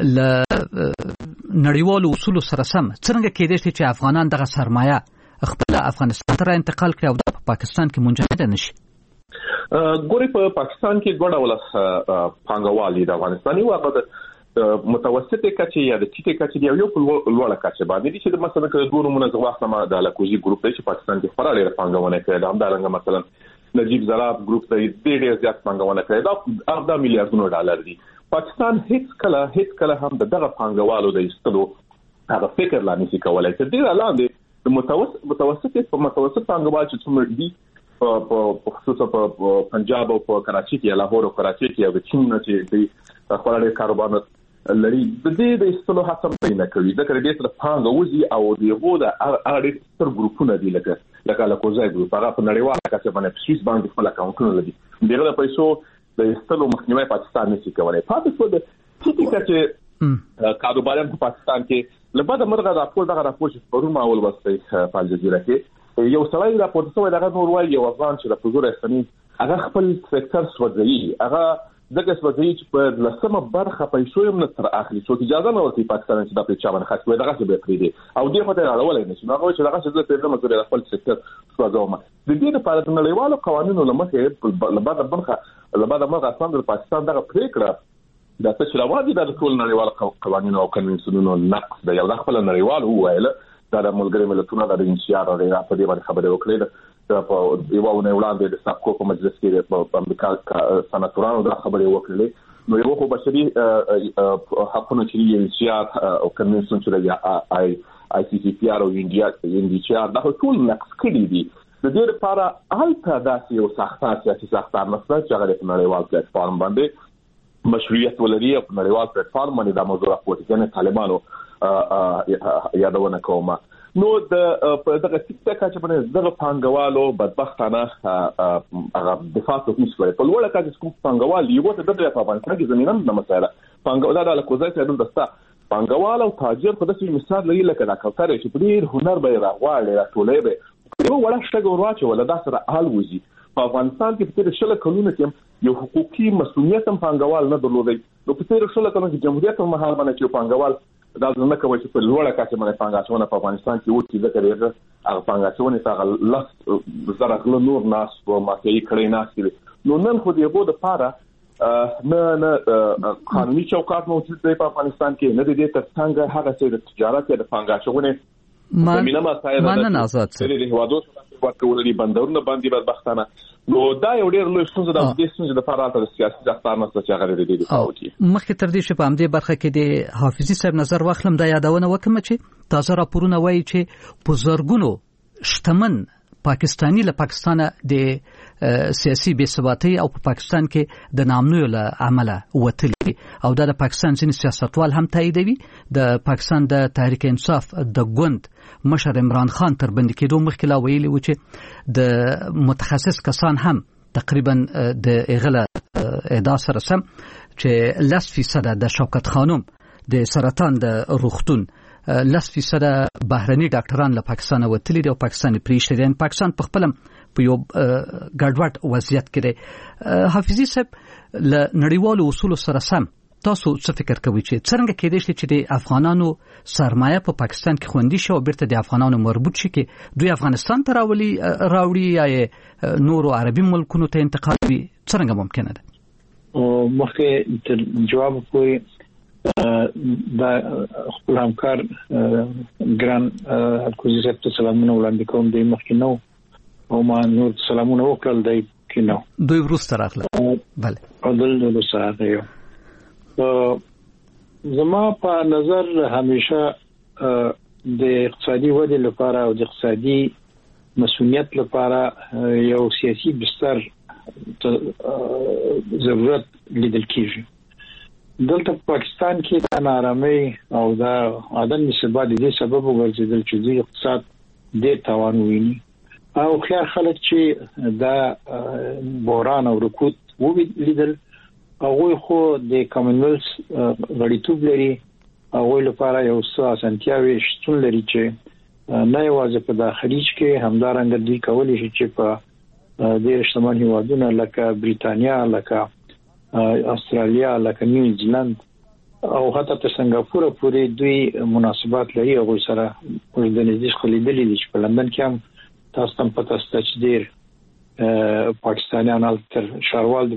Speaker 3: ل نړیوالو اصول سره سم څنګه کېدای شي چې افغانان دغه سرمایه خپل افغانستان ته انتقال کړي او د پاکستان کې منجمد نشي؟
Speaker 10: ګوري په پاکستان کې ګډه ولا پانګوالي د افغانستاني واغه د متوسطه کچې یا د ټیټه کچې دی یو په لوړه کچې باندې چې مثلا د دوه نمونه واخلم د لکوزي ګروپ دی چې پاکستان کې خورا ډېر پانګونه کوي. د همدارنګه مثلا نجیب زراب ګروپ دی ډېر زیات پانګونه کوي، دا اربع میلیارډونو ډالر دی. پاکستان هیڅ کله هیڅ کله هم دغه پانګوالو د ایستلو هغه فکر لا نشي کولای. چې ډېر لاندې متوسط متوسط په متوسط پانګوال چې څومره دي په خصوصا په پنجاب او په کراچي کې لاهور او کراچي کې او چین نه چې د خپل کاروبار لري د دې د استلو هڅه نه کوي. دا کړي چې پانګه وزي او دیغو د اړ ستر ګروپونه دي لکه لکه لکوزای ګروپ هغه په نړیواله کچه باندې سویس باندې خپل اکاونټونه لري. دغه د پیسو د استلو مخنیوي پاکستان نشي کولای. پاتې څه د ټیټه کچه کاروباران په پاکستان کې لبا د مرغه راپور دغه راپور چې په روما اول وسته په الجزیره کې یو سړی راپور څه وایي دغه نور وایي یو افغان چې د پزور استنی هغه خپل سېکټر سوځي، هغه دغه سوځي چې په لسمه برخه پیسو یې من تر اخلي څو اجازه نه ورته پاکستان چې د پېچا باندې خاص وي دغه څه به پریدي او دغه ته راولای نشي. نو هغه چې دغه څه د پیغام مزوري خپل سېکټر سوځوم د دې لپاره د نړیوالو قوانینو لمخې لبا د برخه لبا د مرغه اسمان د پاکستان دغه پریکړه دا څه راوړي د ټول نړیوالو قوانینو او کنوینسیونونو نقض دی. یو د خپل نړیوالو وایله دا د ملګری ملتونو د انشیار او د په دې باندې خبرې وکړې د په یو ونه وړاندې د سابقو په مجلس کې په امریکا سناتورانو د خبرې وکړې. نو یو خو بشري حقوقو چې انشیار او کنوینسیون چې د آی آی سی سی پی آر او انډیا انډیا دا ټول نقص کړي دي. د دې لپاره هلته داسې یو ساختار سیاسي ساختار نشته چې هغه په نړیوال پلیټ فارم باندې مشروعیت ولري او په نړیوال پلیټ فارم باندې د موضوع راپورټ کنه طالبانو یادونه کومه. نو د په دغه سیستم کې چې په دغه پانګوالو بدبختانه هغه دفاع کوي په لوړه کې چې کوم پانګوال یو ته د افغانستان کې زمينه نه مسایله پانګوال د کوزای ته دستا پانګوال او تاجر په داسې مثال لري لکه دا کوثر چې په ډیر هنر به راغواړي راټولې به یو وړه شګه ورواچو ولا دا سره حل وځي. په افغانستان کې په تیر شل کلونو کې یو حقوقي مسؤلیت هم پانګوال نه درلودي. نو په تیر شل کلونو کې جمهوریت هم مهال باندې چې پانګوال دا ځنه کوي چې په لوړه کچه باندې پانګاچونه په افغانستان کې وو چې ذکر یې هغه پانګاچونه څنګه لس زره کلو نور ناس او ماکي کړي ناس دي. نو نن خو دې بو د پاره نه نه قانوني چوکاټ موجود دی په افغانستان کې، نه د دې ترڅنګ هغه څه د تجارت یا د پانګاچونه
Speaker 3: زمينه مسایل نه آزاد
Speaker 10: سره د هوادو ورکول دي بندرونه باندې بدبختانه. نو دا یو ډېر لوی څه د دې څه د فعالیت د سیاسي ځختار نه څه هغه د دې فاوتي
Speaker 3: مخکې تر دې چې په همدې برخه کې د حافظي صاحب نظر واخلم دا یادونه وکم چې تازه راپورونه وایي چې په زرګونو شتمن پاکستانی له پاکستان د سیاسي بې ثباتۍ او په پاکستان کې د نامنوي له عمله وتلي او دا د پاکستان ځینې سیاستوال هم تاییدوي. د پاکستان د تحریک انصاف د ګوند مشر عمران خان تر بندي کېدو مخکې لا ویلي و چې د متخصص کسان هم تقریبا د اغله ادعا سره سم چې لس فیصد د شوکت خانم د سرطان د روغتون لس فیصد بهرني ډاکټران له پاکستان وتلي دي او پاکستان پریشته دي. پاکستان په خپل په یو ګډوډ وضعیت کې دی. حافظي صاحب له نړیوالو اصول سره سم تاسو څه فکر کوئ چې څنګه کېدای شي چې د افغانانو سرمایه په پاکستان کې خوندي شي او بیرته د افغانانو مربوط شي کې دوی افغانستان ته راولي راوړي یا نورو عربي ملکونو ته انتقال وي؟ څنګه ممکنه ده؟
Speaker 11: مخکې تر جواب کوی دا خپل همکار ګران الکوزي صاحب ته سلامونه وړاندې کوم. د مخکې نو او ما نور سلامونه وکړل دی کې نو
Speaker 3: دوی ورسته راغله. بله
Speaker 11: او دل نو سره زما په نظر همیشه د اقتصادي ودې لپاره او د اقتصادي مسؤلیت لپاره یو سیاسي بستر ضرورت لیدل کیږي. دلته په پاکستان کې د نارامۍ او د عدم ثبات د سبب وګرځیدل چې د اقتصاد د توان ویني او خیر خلک چې دا بحران او رکود ولیدل هغه خو د کامن ویلث غړیتوب لري، هغه لپاره یو څه اسانتیاوي شتون لري چې نه یوازې په داخلي کې همدارنګ دوی کولی شي چې په د شتمن هیوادونو لکه بریتانیا، لکه استرالیا، لکه نیوزیلند او حتی تر سنگاپور پورې دوی مناسبات لري. هغه سره په د نږدې خلیدلې دي چې په لندن کې هم تاسو هم پته ستاسو چې ډیر پاکستانیان تر شاروال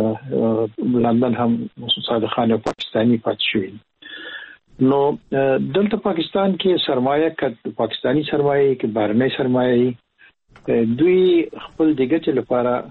Speaker 11: لندن هم صادقانه پاکستانی پاتې شوی. نو دلته پاکستان کې سرمایه ک پاکستانی سرمایه کې بهرنۍ سرمایه دوی خپل د ګټې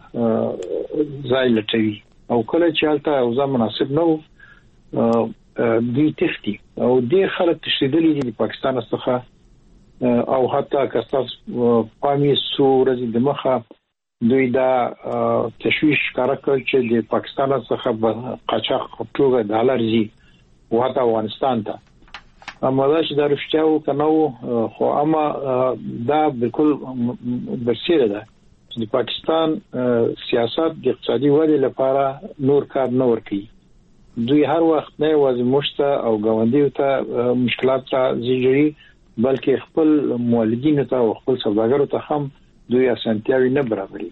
Speaker 11: لپاره ځای لټوي او کله چې حالته اوضاع مناسب نه وو دوی تختی او ډېر خلک تشدیدلي دي د پاکستان څخه او حتی کساس پامي سورز د مخه دوی دا تشویش کار کوي چې د پاکستان څخه قاچاق توګه ډالر زی وته افغانستان ته اما دا چې دا رښتیاو کنه خو اما دا بالکل برسیره ده د پاکستان سیاست د اقتصادي ودې لپاره نور کار نه ورکوي. دوی هر وخت نه یوازې مشته او ګاونډیو ته مشکلات را زیږوي بلکې خپل مولدینو ته او خپل سوداګرو ته هم دوی اسانتیاوي نه برابري.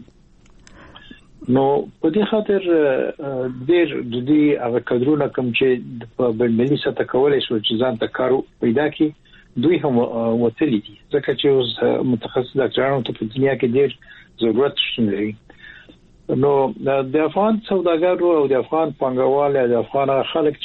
Speaker 11: نو په دې خاطر ډېر د دې هغه کډرونه کوم چې په بلملي سطح کولای شو چې ځان ته کار پیدا کړي دوی هم وتلي دي ځکه چې اوس متخصص ډاکټرانو ته په دنیا کې ډېر ضرورت شته لري. نو د افغان سوداګرو او د افغان پانګوالو او د افغان خلک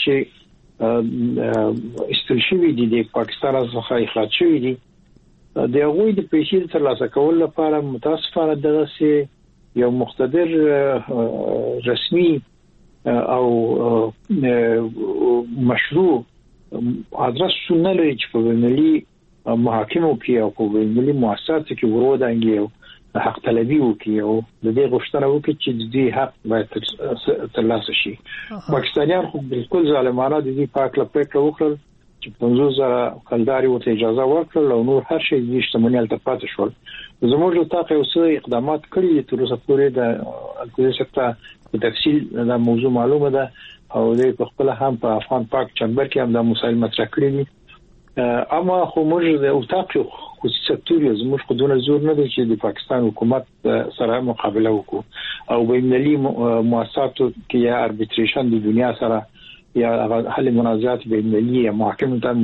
Speaker 11: چې استل شوی دي د پاکستان څخه اخراج شوی دي د هغوی د پیسې ترلاسه کول لپاره متاسفانه دغه یو مقتدر رسمي او مشروع ادرس نه لري چې په ملي محاکمو کې او په ملي مؤسساتو کې ورودانګي او حق طلبي وکړي او د دې غوښتنه وکړي چې د دې حق باید ترلاسه شي. پاکستانیان خو بالکل ظالمانه د دې پاک لپاره وکړل چې پنځوس زره کلداري ورته اجازه ورکړل او نور هر شی د شتمنۍ الته پاتې شول. زموږ له تاقه یو څه اقدامات کړي تر اوسه پورې د الکوزي سکتور په تفصیل دا موضوع معلومه ده او د خپل هم په افغان پاک چمبر کې هم دا مسایل مطرح کړي دي. اما خو موږ د اوتاق خصوصي سکتور زموږ خو دونه زور نه دی چې د پاکستان حکومت سره مقابله وکړو او بینالمللي مؤسساتو کې یا اربیټریشن د دنیا سره یا حل منازعات بینالمللي یا محاکمو ته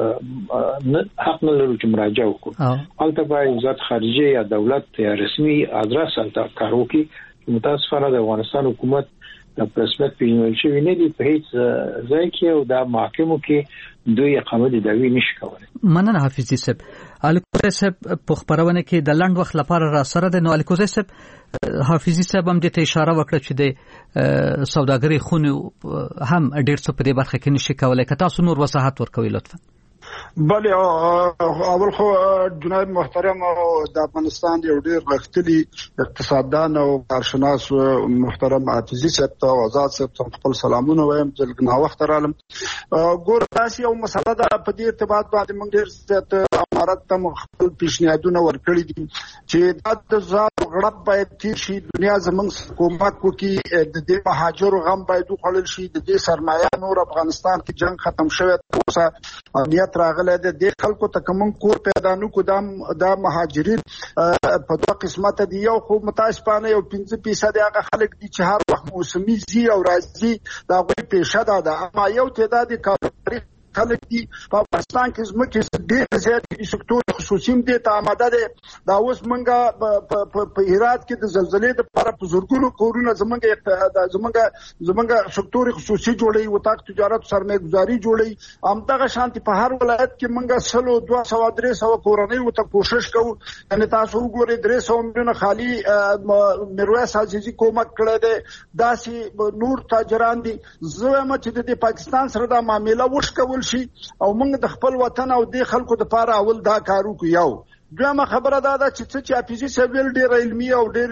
Speaker 11: موږ حق نه لرو چې مراجعه وکړو. هلته باید وزارت خارجه یا دولت یا رسمي ادرس هلته کار وکړي. متاسفانه د افغانستان حکومت د رسمیت پیژندل شوی نه دی په هیڅ ځای کې او د محاکمو کې دوی اقامت دعوی نشي کولای.
Speaker 3: مننه حافظي صاحب. الکوزي صاحب په خبرونه کې د لنډ وخت لپاره را سره د نو الکوزي صاحب حافظي صاحب هم د اشاره وکړه چې د سوداګرۍ خونو هم ډېر څه په دې برخه کې نشي کولای. که تاسو نور وضاحت ورکوي لطفا.
Speaker 15: بله اول خو جناب محترم د افغانستان یو ډیر غښتلي اقتصاددان او کارشناس محترم حافظي صاحب ته آزاد صاحب ته خپل سلامونه وایم. ځلګنا وخت رالم ګور تاسو یو مسله ده په دې ارتباط باندې موږ ډیر ست امارت ته خپل پیشنهادونه ورکړي دي چې د ځان غړپ باید تیر شي. دنیا زموږ حکومت کوي د دې مهاجر غم باید وخلل شي. د دې سرمایه نور افغانستان کې جنگ ختم شوی اوسه امنیت راغله د دې خلکو ته کوم کور پیدا نو کو د مهاجرین په دوه قسمت دي. یو خو متاسفانه یو پنځه فیصد هغه خلک دي چې هر وخت موسمي زی او راځي دا غوي پیشه ده. اما یو تعداد کاري خلک دي په افغانستان کې زموږ ډېر زیات سکتور خصوصي دي ته آماده دي. دا اوس منګه په هرات کې د زلزلې د لپاره په زورګونو کورونه زموږ زموږ زموږ سکتور خصوصي جوړي وتاک تجارت سرمایه گذاري جوړي. همدغه شانتي په هر ولایت کې منګه سلو دوه سو درې سو کورنۍ وته کوشش کوو. یعنی تاسو وګورئ درې سو ملیونه خالي میرویس عزیزي کومک کړی دی. داسې نور تاجران دي. زه هم چې د پاکستان سره دا معامله وشکول شي او موږ د خپل وطن او د خلکو د لپاره اول دا کارو کو. یو دویمه خبره دا ده چې چې حافظي صاحب ډېر علمي او ډېر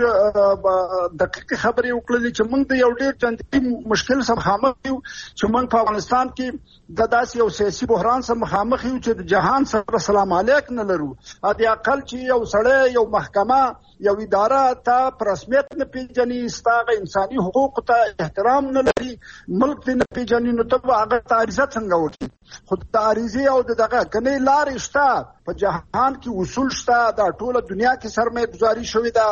Speaker 15: دقیق خبرې وکړلې چې موږ د یو ډېر چندي مشکل سره مخامخ یو چې موږ په افغانستان کې د داسې یو سیاسي بحران سره مخامخ یو چې د جهان سره سلام علیک نه لرو. د اقل چې یو سړی یو محکمه یو اداره ته پر رسمیت نه پیژني ستاغه انساني حقوق ته احترام نه لري ملک دې نه پیژني نو ته هغه تعریضه څنګه وکړي. خو تعریضي او دغه کني لارې شته په جهان کې اصول شته. دا ټوله دنیا کې سرمایه گذاري شوې ده.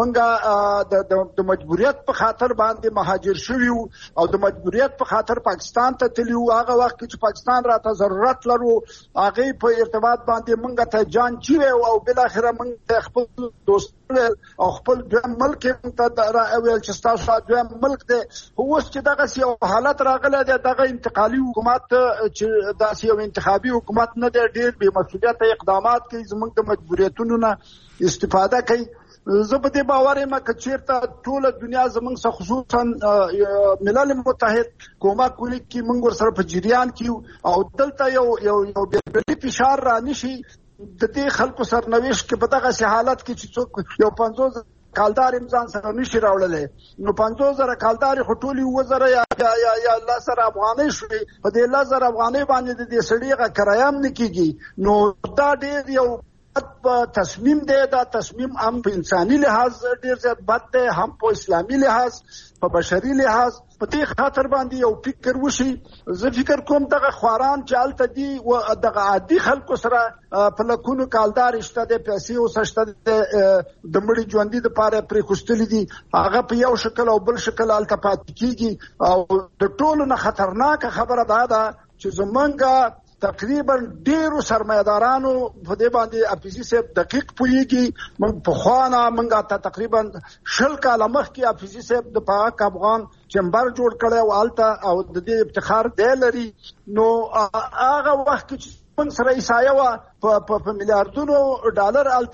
Speaker 15: منګه د مجبوریت په خاطر باندې مهاجر شوي او د مجبوریت په خاطر پاکستان ته تللی وو. هغه وخت چې پاکستان راته ضرورت لرو هغه په ارتباط باندې منګه ته جان چی او بل اخره منګه خپل دوست او خپل دویم ملک ته راویل چې تاسو دویم ملک دی. اوس چې دغه یو حالت راغلی دی دغه انتقالي حکومت چې داسې یو انتخابي حکومت نه دی ډېر بې مسؤلیته اقدامات کوي زموږ د مجبوریتونو نه استفاده کوي. زه په دې باور یم چې چیرته ټوله دنیا زموږ څخه خصوصا ملل متحد کومک کوي چې موږ ورسره په جریان کې او دلته یو یو یو بېلابېل فشار را نشي د دې خلکو سرنوشت کې په دغه حالت کې چې څوک یو پنځوس کالدار امزان سره نشي راوړلې. نو پنځوس زره کالدار خټولي وزره یا یا یا الله سره افغاني شوي په دې الله سره افغاني باندې د دې سړي غ کرایم نه کیږي. نو دا ډېر یو تصمیم دی. دا تصمیم هم په انساني لحاظ ډېر زیات بد دی هم په اسلامي لحاظ په بشري لحاظ. په دې خاطر باندې یو فکر وشي. زه فکر کوم دغه خواران چې هلته دي و دغه عادي خلکو سره په لکونو کالدار شته دی پیسې اوس شته د مړي ژوندي دپاره پرې خوستلي دي. هغه په یو شکل او بل شکل هلته پاتې کېږي او د ټولو نه خطرناکه خبره دا ده چې زمونږ تقریبا ډیرو سرمایدارانو په دې باندې حافظي صاحب دقیق پوهیږي. موږ په خوانه موږ ته تقریبا شل کاله مخکې حافظي صاحب د پاک افغان چمبر جوړ کړی او هلته او د دې افتخار دی لري. نو هغه وخت کې چې موږ سره عیسایه وه په میلیاردونو ډالر هلته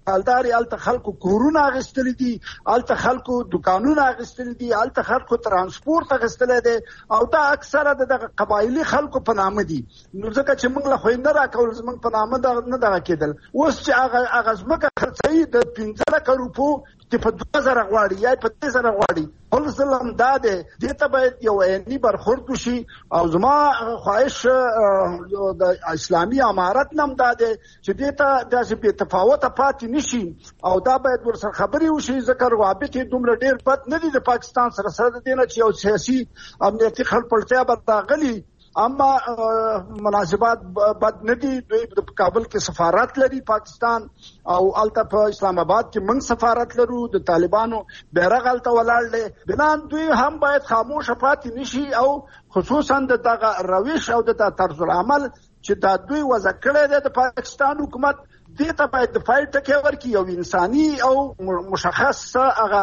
Speaker 15: مالداري الته خلکو کورونه اغستل دي الته خلکو دکانونه اغستل دي الته خلکو ترانسپورت اغستل دي او دا اکثره د قبایلی خلکو په نامه دي نو ځکه چې موږ له خوینده راکول زموږ په نامه دا نه دا کېدل اوس چې هغه هغه ځمکه خرڅوي د پنځه لکه روپو چې په دوه زره غواړي یا په درې زره غواړي ټول ظلم دا دی دې ته باید یو عیني برخورد وشي او زما خواهش د اسلامي امارت نم دا دی چې دې ته داسې بې تفاوته پاتې نشي او دا باید ورسره خبرې وشي ځکه روابط یې دومره ډېر بد نه دي د پاکستان سره سره د دې نه چې یو سیاسي امنیتي خړپړتیا به راغلي اما مناسبات بد نه دي دوی په کابل کې سفارت لري پاکستان او الته په اسلام آباد کې موږ سفارت لرو د طالبانو بیرغ الته ولاړ دی بلان دوی هم باید خاموش پاتې نشي او خصوصا د دغه روش او د طرز العمل چې دا دوی وضع کړی دی د پاکستان حکومت دې ته باید د فایل ټکی ورکړي یو انساني او مشخص هغه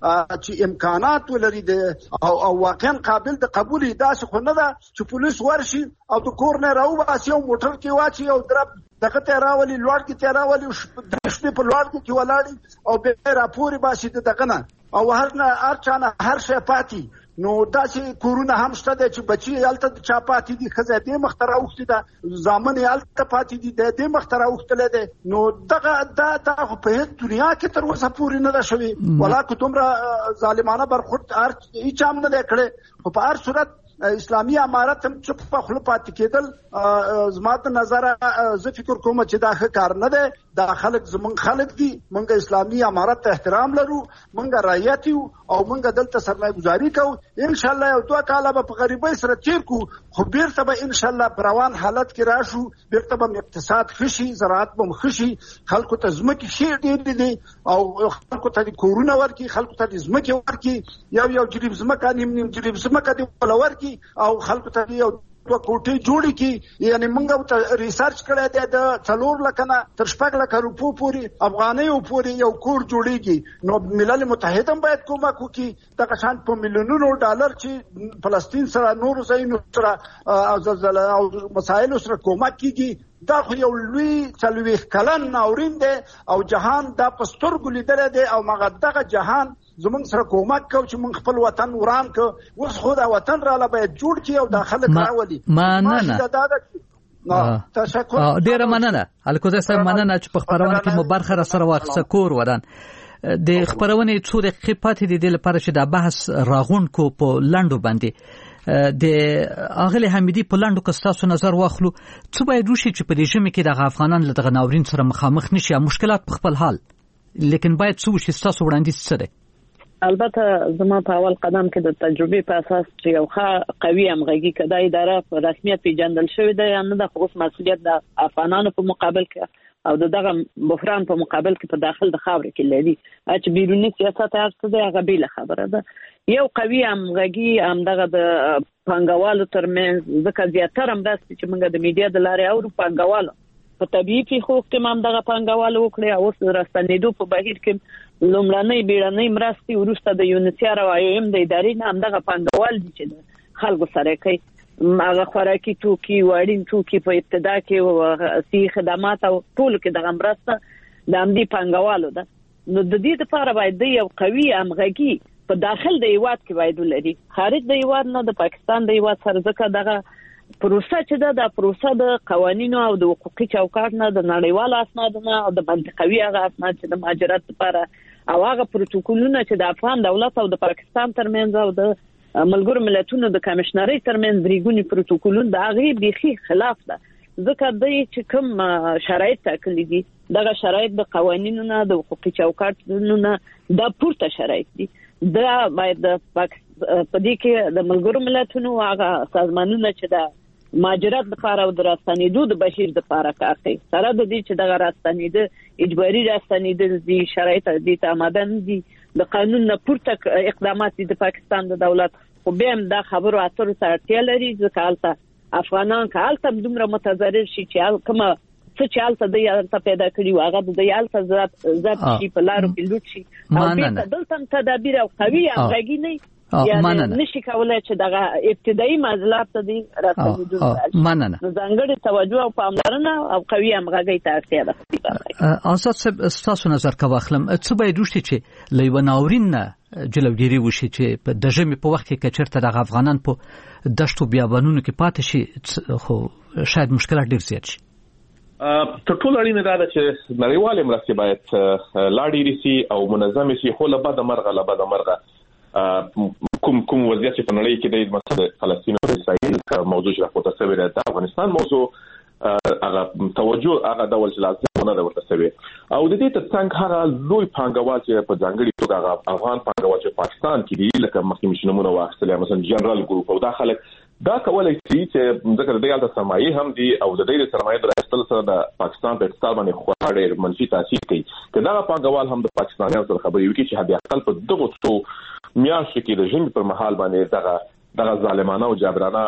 Speaker 15: چې امکانات ولري او او واقعا قابل د قبول داسې خو نه ده چې پولیس ورشي او د کور نه راوباسي او موټر کې واچي او درب دغه ته راولي لوړ کې ته راولي درشته په لوړ کې ولاړي او به راپوري باسي دغه نه او هر نه هر چانه هر شی پاتې نو داسې کورونه هم شته چې بچي هلته چا پاتې دي ښځه دې مخته راوښتې ده زامن یې هلته پاتې دي د دې مخته راوښتلی دی نو دغه دا دا خو په هېڅ دنیا کې تر اوسه پورې نه ده شوې ولا که دومره ظالمانه برخورد هېچا هم نه دی کړی خو په هر صورت اسلامي امارت هم چپ په خوله پاتې کېدل زما د نظره زه فکر کوم چې دا ښه کار نه دی دا خلک زمونږ خلک دي موږ اسلامي امارت ته احترام لرو موږ رعیت یو او موږ دلته سرمایه ګزاري کوو انشاءالله یو دوه کاله به په غریبۍ سره تیر کړو خو بیرته به انشاءالله په روان حالت کې راشو بیرته به اقتصاد ښه شي زراعت به ښه شي خلکو ته ځمکې ښې ډېرې دي او خلکو ته دې کورونه ورکړي خلکو ته دې ځمکې ورکړي یو یو جریب ځمکه نیم نیم جریب ځمکه دې وله ورکړي او خلکو ته یو دوه کوټې جوړې کړي یعنې موږ ته ریسرچ کړی دی د څلور لکه نه تر شپږ لکه روپو پورې افغانیو پورې یو کور جوړېږي نو ملل متحد هم باید کومک وکړي دغه شان په میلیونونو ډالر چې فلسطین سره نورو ځایونو سره زلزله او مسایلو سره کومک کیږي دا خو یو لوی څلوېښت کلن ناورین دی او جهان دا په سترګو لیدلی دی او مغه دغه جهان زمونږ سره کومک کو چې مونږ خپل وطن وران کو اوس خو دا وطن راله باید جوړ کړي او دا خلک راولي
Speaker 3: مننه ډیره مننه الکوزه صاحب مننه چې په خبرونه کې مو برخه را سره واخصه کور ودان د خبرونه څو دقیقې پاتې دي د لپاره چې دا بحث راغون کو په لندو باندې د اغلی حمیدی په لندو کې تاسو نظر واخلو څه باید وشي چې په دې ژمه کې د افغانان له دغه ناورین سره مخامخ نشي مشکلات په خپل حال لیکن باید څه وشي تاسو وړاندیز څه دی
Speaker 12: البته زما په اول قدم کې د تجربې په اساس چې یو ښه قوي همغږي کده اداره په رسمیت پیژندل شوې ده یا نه د خصوص مسؤلیت د افغانانو په مقابل کې او دغه بحران په مقابل کې په داخل د خاور کې لري چې بیرونی سیاست هغه څه هغه بیل خبره ده یو قوي همغږي هم دغه د پنګوالو ترمنځ ځکه زیاتره هم داسې چې موږ د میډیا د لارې او پنګوالو په طبيعي پیښو کې هم دغه پنګوالو وکړي او اوس راستنېدو په بهیر کې لومړنۍ بیړنۍ مرستې وروسته د یونیسیار او آی او ایم د ادارې نه هم دغه پنګوال دي چې د خلکو سره کوي هغه خوراکي توکي وړین توکي په ابتدا کې سي خدمات او ټول کې دغه مرسته د همدې پنګوالو ده نو د دې لپاره باید د یو قوي همغږي په داخل د هیواد کې باید ولري خارج د هیواد نه د پاکستان د هیواد سره ځکه دغه پروسه چې ده د پروسه د قوانینو او د حقوقي چوکاټ نه د نړیوالو اسنادو نه او د منطقوي هغه اسناد چې د مهاجرت لپاره او هغه پروتوکولونه چې د افغان دولت او د پاکستان ترمنځ او د ملګرو ملتونو د کمشنرۍ ترمنځ درېګونی پروتوکولونه د هغې بیخي خلاف ده ځکه دوی چې کوم شرایط ټاکلي دي دغه شرایط د قوانینو نه د حقوقي چوکاټونو نه دا پورته شرایط دي دا باید د په دې کې د ملګرو ملتونو هغه سازمانونه چې د مهاجرت لپاره او د راستنېدو د بهیر لپاره کار کوي سره د دې چې دغه راستنېده اجباري راستنېدل دي شرایط دي ته آماده دي د قانون نه پورته اقدامات دي د پاکستان د دولت خو بیا هم دا خبرو اترو ته اړتیا لري ځکه هلته افغانان که هلته دومره متضرر شي چې کومه څه چې هلته دی هلته پیدا کړي و هغه د دی هلته ضبط شي په لارو کې لوټ شي او بېرته دلته هم تدابیر او قوي همغږي نه یعنی نشي کولای چې دغه ابتدایي معضلات ته دي راځي
Speaker 3: مننه
Speaker 12: ځانګړي توجه او پاملرنه او قوي همغږي ته اړتیا ده.
Speaker 3: آزاد صاحب ستاسو نظر کا واخلم څه باید وشي چې لوي ناورین نه جلوګيري وشي چې د ژمي په وخت کې کچرته د افغانان په دشتو بیابانونو کې پاتې شي خو شاید مشکلات ډیر زیات شي.
Speaker 10: تر ټولو اړینه دا چې نړیوال مرستې باید لا ډېرې سي او منظمې سي، خو له بده مرغه له بده مرغه کوم کوم وضعیت چې په نړۍ کې د مثلا فلسطین او اسرائیل موضوع چې راپورته شوی دی، د افغانستان موضوع هغه توجه هغه ډول چې لازم نه ورته شوی او د دې ترڅنګ هغه لوی پانګوال چې په ځانګړي توګه افغان پانګوال چې پاکستان کې دي لکه مخکې مې نمونه واخیستل، مثلا جنرال ګروپ او دا خلک دا کولای شي چې ذکر دی د سرمایه هم دي او د دې سرمایه د راستل سره د پاکستان په اقتصاد باندې خورا ډېر منفي تاثیر کوي. کله دا پانګوال هم د پاکستانیانو سره خبرې وکړي چې هدا خپل په دغه څو میاشتو کې د ژوند پر مهال باندې دغه دغه ظالمانه او جابرانه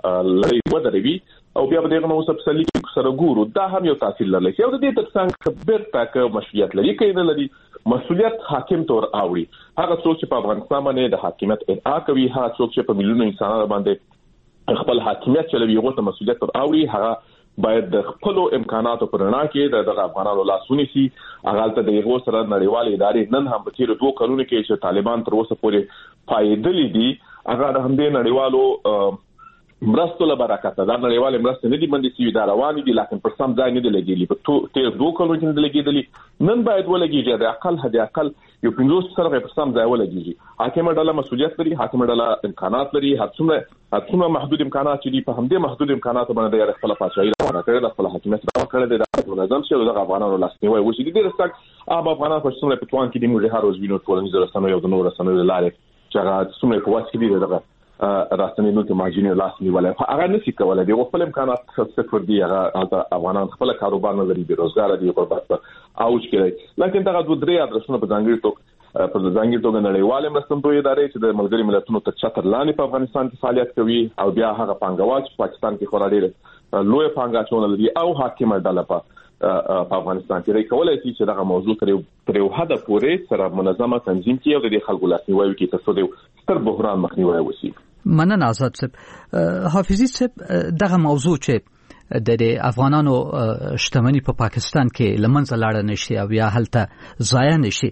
Speaker 10: لړۍ ودروي او بیا به دغه مو سبسلی سره ګورو، دا هم یو تاثیر لري. یو د دې ترڅنګ بیرته که مسؤلیت لري کوي نه لري، مسؤلیت حاکم تور اوړي. هغه څوک چې په افغانستان باندې د حاکمیت ادعا کوي، هغه څوک چې په ملیونو انسانانو باندې خپل حاکمیت چلوي، هغه ته مسؤلیت تور اوړي. هغه باید د خپل امکاناتو پر رڼا کې د افغانانو لاسونی سي. هغه ته د یو سره نړیوال ادارې نن هم په تیر دوه کلونو کې چې طالبان تر اوسه پورې پایدلې دي، هغه د همدې نړیوالو مرستو له برکته دا نړیوال مرستې نه دي باندې سی دا روان دي، لکه پر سم ځای نه دي لګېلي. په تیر دوه کلونو کې نه لګېدلي، نن باید ولګېږي. د اقل حد اقل یو پنځوس سره پر سم ځای ولګېږي. حاکم ډله مسؤلیت لري، حاکم ډله امکانات لري، هر څومره هر څومره محدود امکانات دي، په همدې محدود امکاناتو باندې د خپل پاتشاهي روانه کړي، د خپل حکومت روانه کړي، د منظم شي او د افغانانو لاسنیوي وشي. د دې رسټک اب افغانان په څومره په توان کې دي، موږ هر ورځ وینو ټولنیز رسنیو او د نور رسنیو لارې چې هغه څومره په واسطه دي دغه راستنی نو ته ماجینه لاسنی ولا هغه نشي کولای دی خپل امکانات صفر دي. هغه افغانان خپل کاروبار نه لري، بیروزګار دي، غربت اوج کوي. لکه دغه دوه درې ادرسونه په ځانګړي توګه په ځانګړي توګه نړیوال مرستندوی ادارې چې د ملګري ملتونو تر چتر لاندې په افغانستان کې فعالیت کوي، او بیا هغه پانګوال چې پاکستان کې خورا ډېر لوی پانګه چونه لري او حاکمه ډله په په افغانستان کې راځي کولای شي چې دغه موضوع تر یو حد پورې سره منظمه تنظیم کړي او د خلکو لاسنیوي وکړي تر څو د ستر بحران مخنیوي وشي.
Speaker 3: مننه آزاد صاحب. حافظي صاحب دغه موضوع چې د افغانانو شتمنۍ په پاکستان کې لمنځه لاړه نشي او یا هلته ضایع نشي،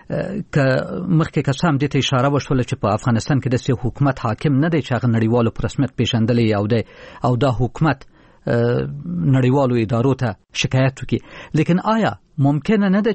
Speaker 3: که مخکې قسم دې ته اشاره وشول چې په افغانستان کې د حکومت حاکم نه دی چې هغه نړیوالو په رسمیت پیژندلې او د او دا حکومت نړیوالو ادارو ته شکایت وکړي، لیکن آیا ممکن نه ده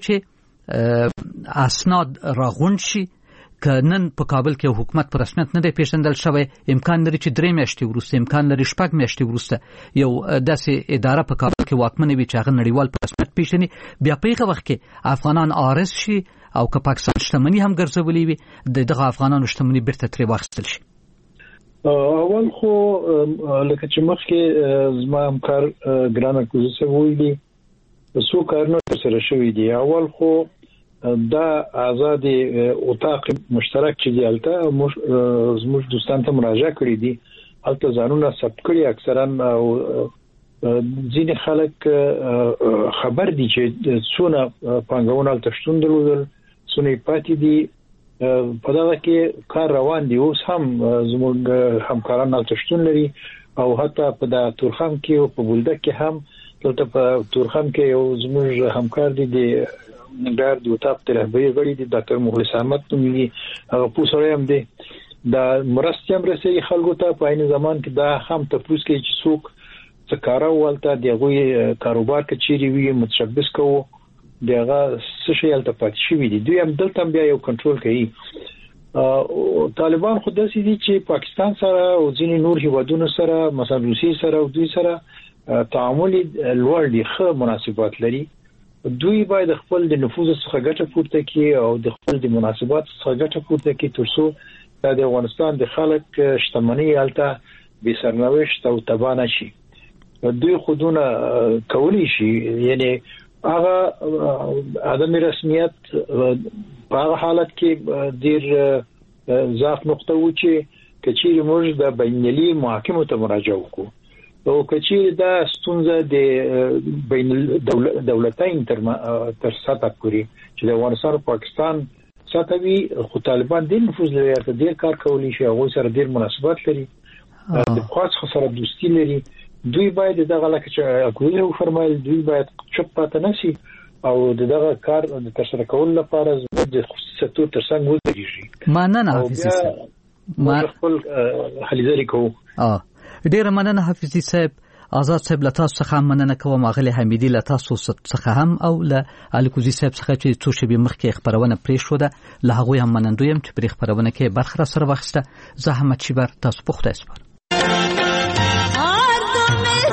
Speaker 3: چې اسناد راغونډ شي که نن په کابل کې حکومت په رسمیت نه دی پیژندل شوی، امکان لري چې درې میاشتې وروسته، امکان لري شپږ میاشتې وروسته یو داسې اداره په کابل کې واکمنه وي چې هغه نړیوال په رسمیت پیژني، بیا په هغه وخت کې افغانان عارض شي او که پاکستان شتمنۍ هم ګرځولې وي د دغه افغانانو شتمنۍ بیرته ترې واخیستل شي.
Speaker 11: اول خو لکه چې مخکې زما همکار ګران کوزه ویلي څو کارونه سره شوي دي. اول خو دا آزاد اتاق مشترک چې دی البته زموږ دوستان ته مراجعه کړې دي، البته ځانونه ثبت کړي اکثرا او ځینې خلک خبر دي چې څونه پانګونه تشتون درلودل، څونه پاتې دي. په دغه کې کار روان دی، اوس هم زموږ همکاران تشتون لري او حتی په د تورخم کې او په بولدک کې هم، دلته په تورخم کې یو زموږ همکار دي د نګار د وټاپ تر هغه غړي دي ډاکټر مخلص احمد نومي، هغه پوسره هم دي د مرستيام رسېږي خلکو ته. په عین زمان کې دا هم تفوس کوي چې څوک څه کار ولته دغه کاروبار کې چیرې وي متشبث کوو دغه څه شي الته پاتې شي دي. دوی هم دلته بیا یو کنټرول کوي. طالبان خو داسې دي چې پاکستان سره او ځینې نور هیوادونو سره مثلا روسي سره او دوی سره تعامل لوړ دي، ښه مناسبات لري. دوی باید خپل د نفوذ څخه ګټه پورته کړي او د خپل د مناسبات څخه ګټه پورته کړي ترڅو د افغانستان د خلک شتمنۍ الته به سرنوشت او تباه نشي. دوی خودونه کولی شي، یعنی هغه عدم رسمیت په هغه حالت کې ډیر ضعف نقطه و چې کچېری موږ د بینالمللي محاکمو ته مراجعه وکړو او کچېری دا ستونزه د بین دولتین تر تر سطح پورې چې د افغانستان او پاکستان ساتوي خو طالبان د نفوذ لري ته ډیر کار کولی شي او سره ډیر مناسبات لري د خاص سره دوستي لري دوی باید دغه لکه چې اګویلو فرمایل دوی باید چپ پاتې نشي او دغه کار د ترسره کول لپاره د خصوصي سکتور ترڅنګ ودرېږي. مننه حافظي صاحب. ما خپل هلې ځري کوو. اه ډیر مننه حافظي صاحب. آزاد صاحب له تاسو څخه مننه کوم. اغلی حمیدي له تاسو څخه هم او له الکوزي صاحب څخه چې څو شپې مخکې خبرونه پرې شو ده له هغوی هم منندوی یم چې پرې خبرونه کې برخه را سره واخیسته. زه احمد شیبر تاسو په خدای سپارم.